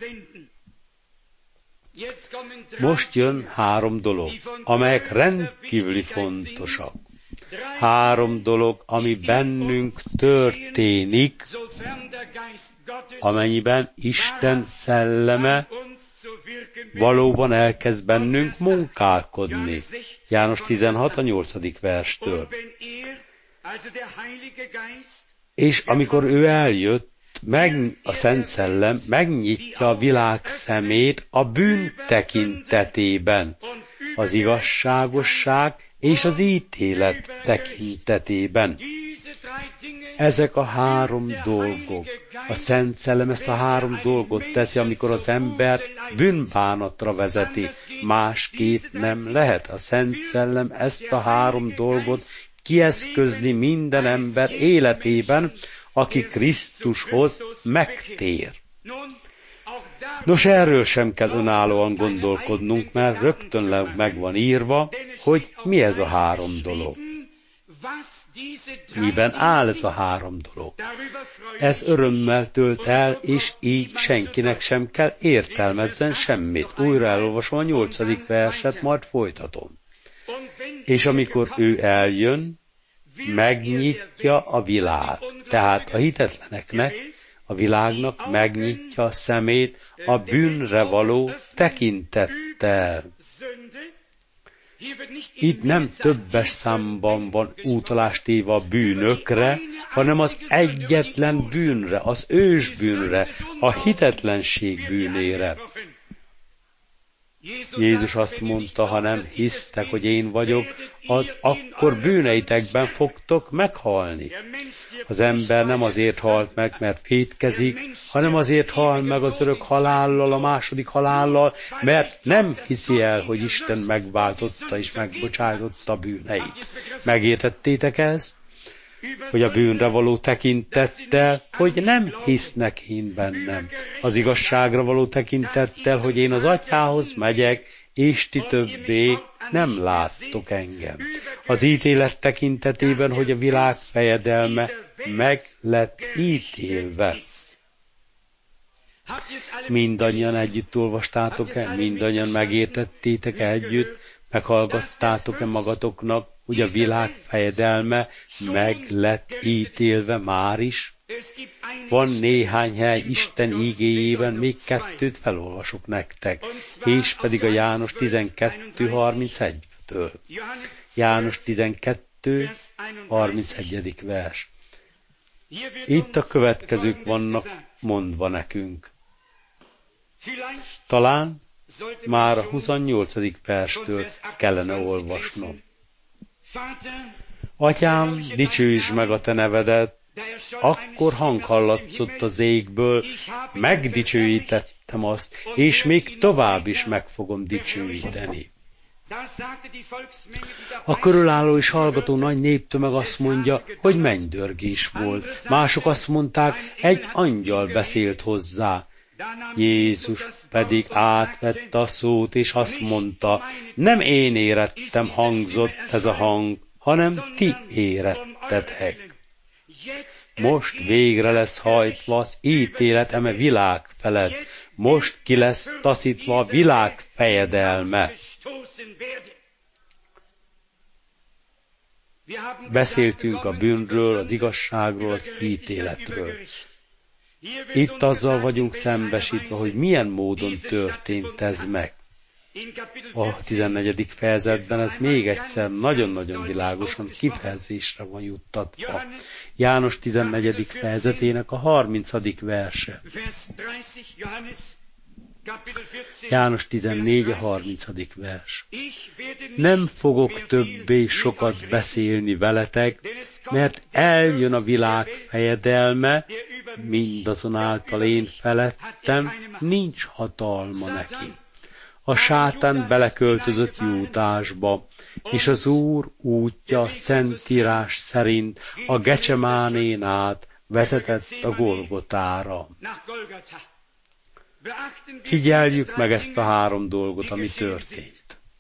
Most jön három dolog, amelyek rendkívüli fontosak. Három dolog, ami bennünk történik, amennyiben Isten szelleme valóban elkezd bennünk munkálkodni. János tizenhat, a nyolcadik verstől. És amikor ő eljött, meg a Szent Szellem megnyitja a világ szemét a bűn tekintetében, az igazságosság és az ítélet tekintetében. Ezek a három dolgok, a Szent Szellem ezt a három dolgot teszi, amikor az ember bűnbánatra vezeti. Másképp nem lehet. A Szent Szellem ezt a három dolgot kieszközni minden ember életében, aki Krisztushoz megtér. Nos, erről sem kell önállóan gondolkodnunk, mert rögtön meg van írva, hogy mi ez a három dolog. Miben áll ez a három dolog? Ez örömmel tölt el, és így senkinek sem kell értelmezzen semmit. Újra elolvasom a nyolcadik verset, majd folytatom. És amikor ő eljön, megnyitja a világ. Tehát a hitetleneknek, a világnak megnyitja a szemét a bűnre való tekintettel. Itt nem többes számban van utalás téve a bűnökre, hanem az egyetlen bűnre, az ősbűnre, a hitetlenség bűnére. Jézus azt mondta, ha nem hisztek, hogy én vagyok, az akkor bűneitekben fogtok meghalni. Az ember nem azért halt meg, mert vétkezik, hanem azért hal meg az örök halállal, a második halállal, mert nem hiszi el, hogy Isten megváltotta és megbocsájtotta a bűneit. Megértettétek ezt? Hogy a bűnre való tekintettel, hogy nem hisznek én bennem. Az igazságra való tekintettel, hogy én az Atyához megyek, és ti többé nem láttok engem. Az ítélet tekintetében, hogy a világ fejedelme meg lett ítélve. Mindannyian együtt olvastátok-e? Mindannyian megértettétek-e együtt? Meghallgattátok-e magatoknak, hogy a világ fejedelme meg lett ítélve már is? Van néhány hely Isten igéjében, még kettőt felolvasok nektek, és pedig a János tizenkettő harmincegytől. János tizenkettő harmincegyedik vers. Itt a következők vannak mondva nekünk. Talán már a huszonnyolcadik verstől kellene olvasnom. Atyám, dicsőítsd meg a te nevedet, akkor hang hallatszott az égből, megdicsőítettem azt, és még tovább is meg fogom dicsőíteni. A körülálló és hallgató nagy néptömeg azt mondja, hogy mennydörgés volt. Mások azt mondták, egy angyal beszélt hozzá. Jézus pedig átvette a szót, és azt mondta, nem én érettem hangzott ez a hang, hanem ti érettetek. Most végre lesz hajtva az ítélet eme világ felett, most ki lesz taszítva a világ fejedelme. Beszéltünk a bűnről, az igazságról, az ítéletről. Itt azzal vagyunk szembesítve, hogy milyen módon történt ez meg. A tizennegyedik fejezetben ez még egyszer nagyon-nagyon világosan kifejezésre van juttatva. János tizennegyedik fejezetének a harmincadik verse. János tizennégy, a harmincadik vers. Nem fogok többé sokat beszélni veletek, mert eljön a világ fejedelme, mindazonáltal én felettem, nincs hatalma neki. A sátán beleköltözött Júdásba, és az Úr útja Szentírás szerint a Gecsemánén át vezetett a Golgotára. Figyeljük meg ezt a három dolgot, ami történt.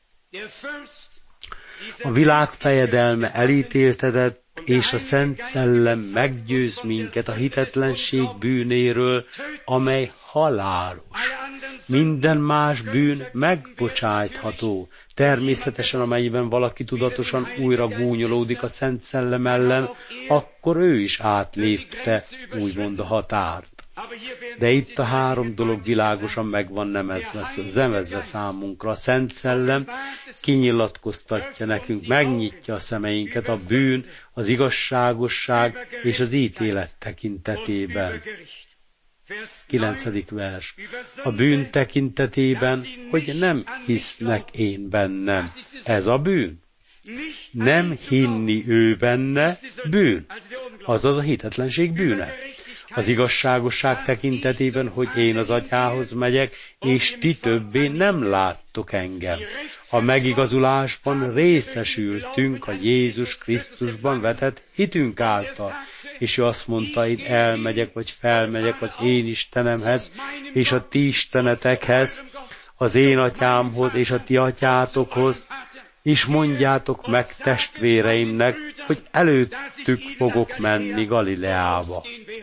A világ fejedelme elítéltetett, és a Szent Szellem meggyőz minket a hitetlenség bűnéről, amely halálos. Minden más bűn megbocsájtható. Természetesen, amelyben valaki tudatosan újra gúnyolódik a Szent Szellem ellen, akkor ő is átlépte, úgymond a határt. De itt a három dolog világosan meg van nemezve számunkra. A Szent Szellem kinyilatkoztatja nekünk, megnyitja a szemeinket a bűn, az igazságosság és az ítélet tekintetében. Kilencedik vers. A bűn tekintetében, hogy nem hisznek én bennem. Ez a bűn. Nem hinni ő benne, bűn. Azaz a hitetlenség bűne. Az igazságosság tekintetében, hogy én az Atyához megyek, és ti többé nem láttok engem. A megigazulásban részesültünk a Jézus Krisztusban vetett hitünk által. És ő azt mondta, én elmegyek, vagy felmegyek az én Istenemhez, és a ti istenetekhez, az én atyámhoz, és a ti atyátokhoz, és mondjátok meg testvéreimnek, hogy előttük fogok menni Galileába.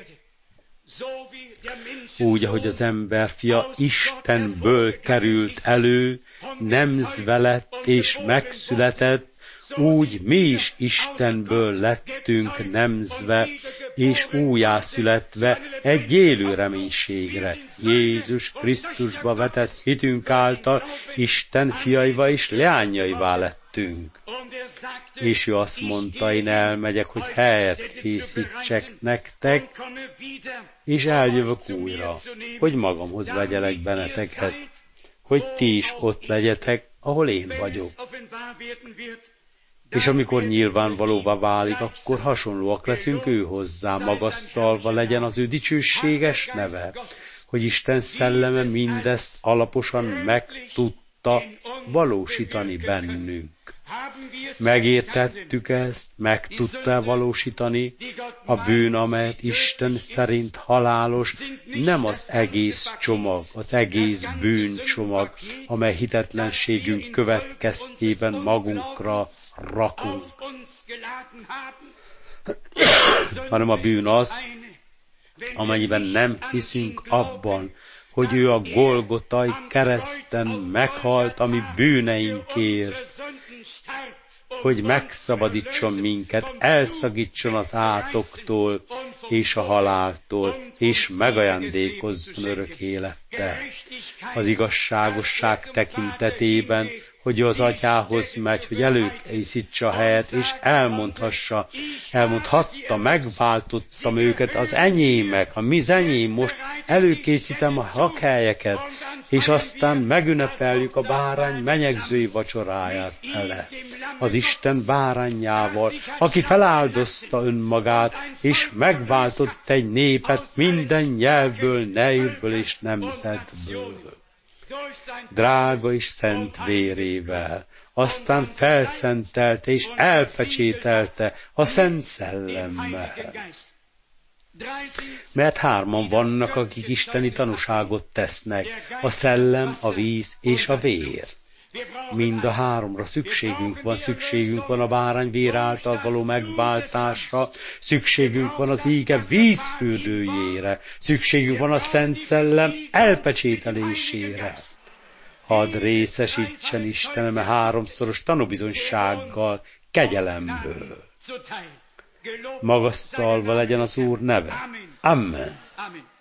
Úgy, ahogy az emberfia Istenből került elő, nemzve lett és megszületett, úgy mi is Istenből lettünk nemzve, és újjászületve egy élő reménységre. Jézus Krisztusba vetett hitünk által Isten fiaiva és leányaivá lettünk. És ő azt mondta, én elmegyek, hogy helyet készítsek nektek, és eljövök újra, hogy magamhoz vegyelek benneteket, hogy ti is ott legyetek, ahol én vagyok. És amikor nyilvánvalóvá válik, akkor hasonlóak leszünk ő hozzá, magasztalva legyen az ő dicsőséges neve, hogy Isten szelleme mindezt alaposan meg tudta valósítani bennünk. Megértettük ezt, meg tudta valósítani, a bűn, amelyet Isten szerint halálos, nem az egész csomag, az egész bűncsomag, amely hitetlenségünk következtében magunkra rakunk, hanem a bűn az, amelyben nem hiszünk abban, hogy ő a Golgotai kereszten meghalt a mi bűneinkért, hogy megszabadítson minket, elszakítson az átoktól és a haláltól, és megajándékozzon örök élettel. Az igazságosság tekintetében, hogy az atyához megy, hogy előkészítse a helyet, és elmondhassa, elmondhatta, megváltottam őket, az enyémek, a mi enyém, most előkészítem a lakhelyeket, és aztán megünnepeljük a bárány menyegzői vacsoráját vele. Az Isten bárányjával, aki feláldozta önmagát, és megváltott egy népet minden nyelvből, nejből és nemzetből. Drága és szent vérével, aztán felszentelte és elpecsételte a Szent Szellemmel. Mert hárman vannak, akik isteni tanúságot tesznek, a szellem, a víz és a vér. Mind a háromra szükségünk van, szükségünk van a bárány vér által való megváltásra, szükségünk van az íge vízfürdőjére, szükségünk van a Szent Szellem elpecsételésére. Hadd részesítsen Istenem a háromszoros tanúbizonysággal, kegyelemből. Magasztalva legyen az Úr neve. Amen.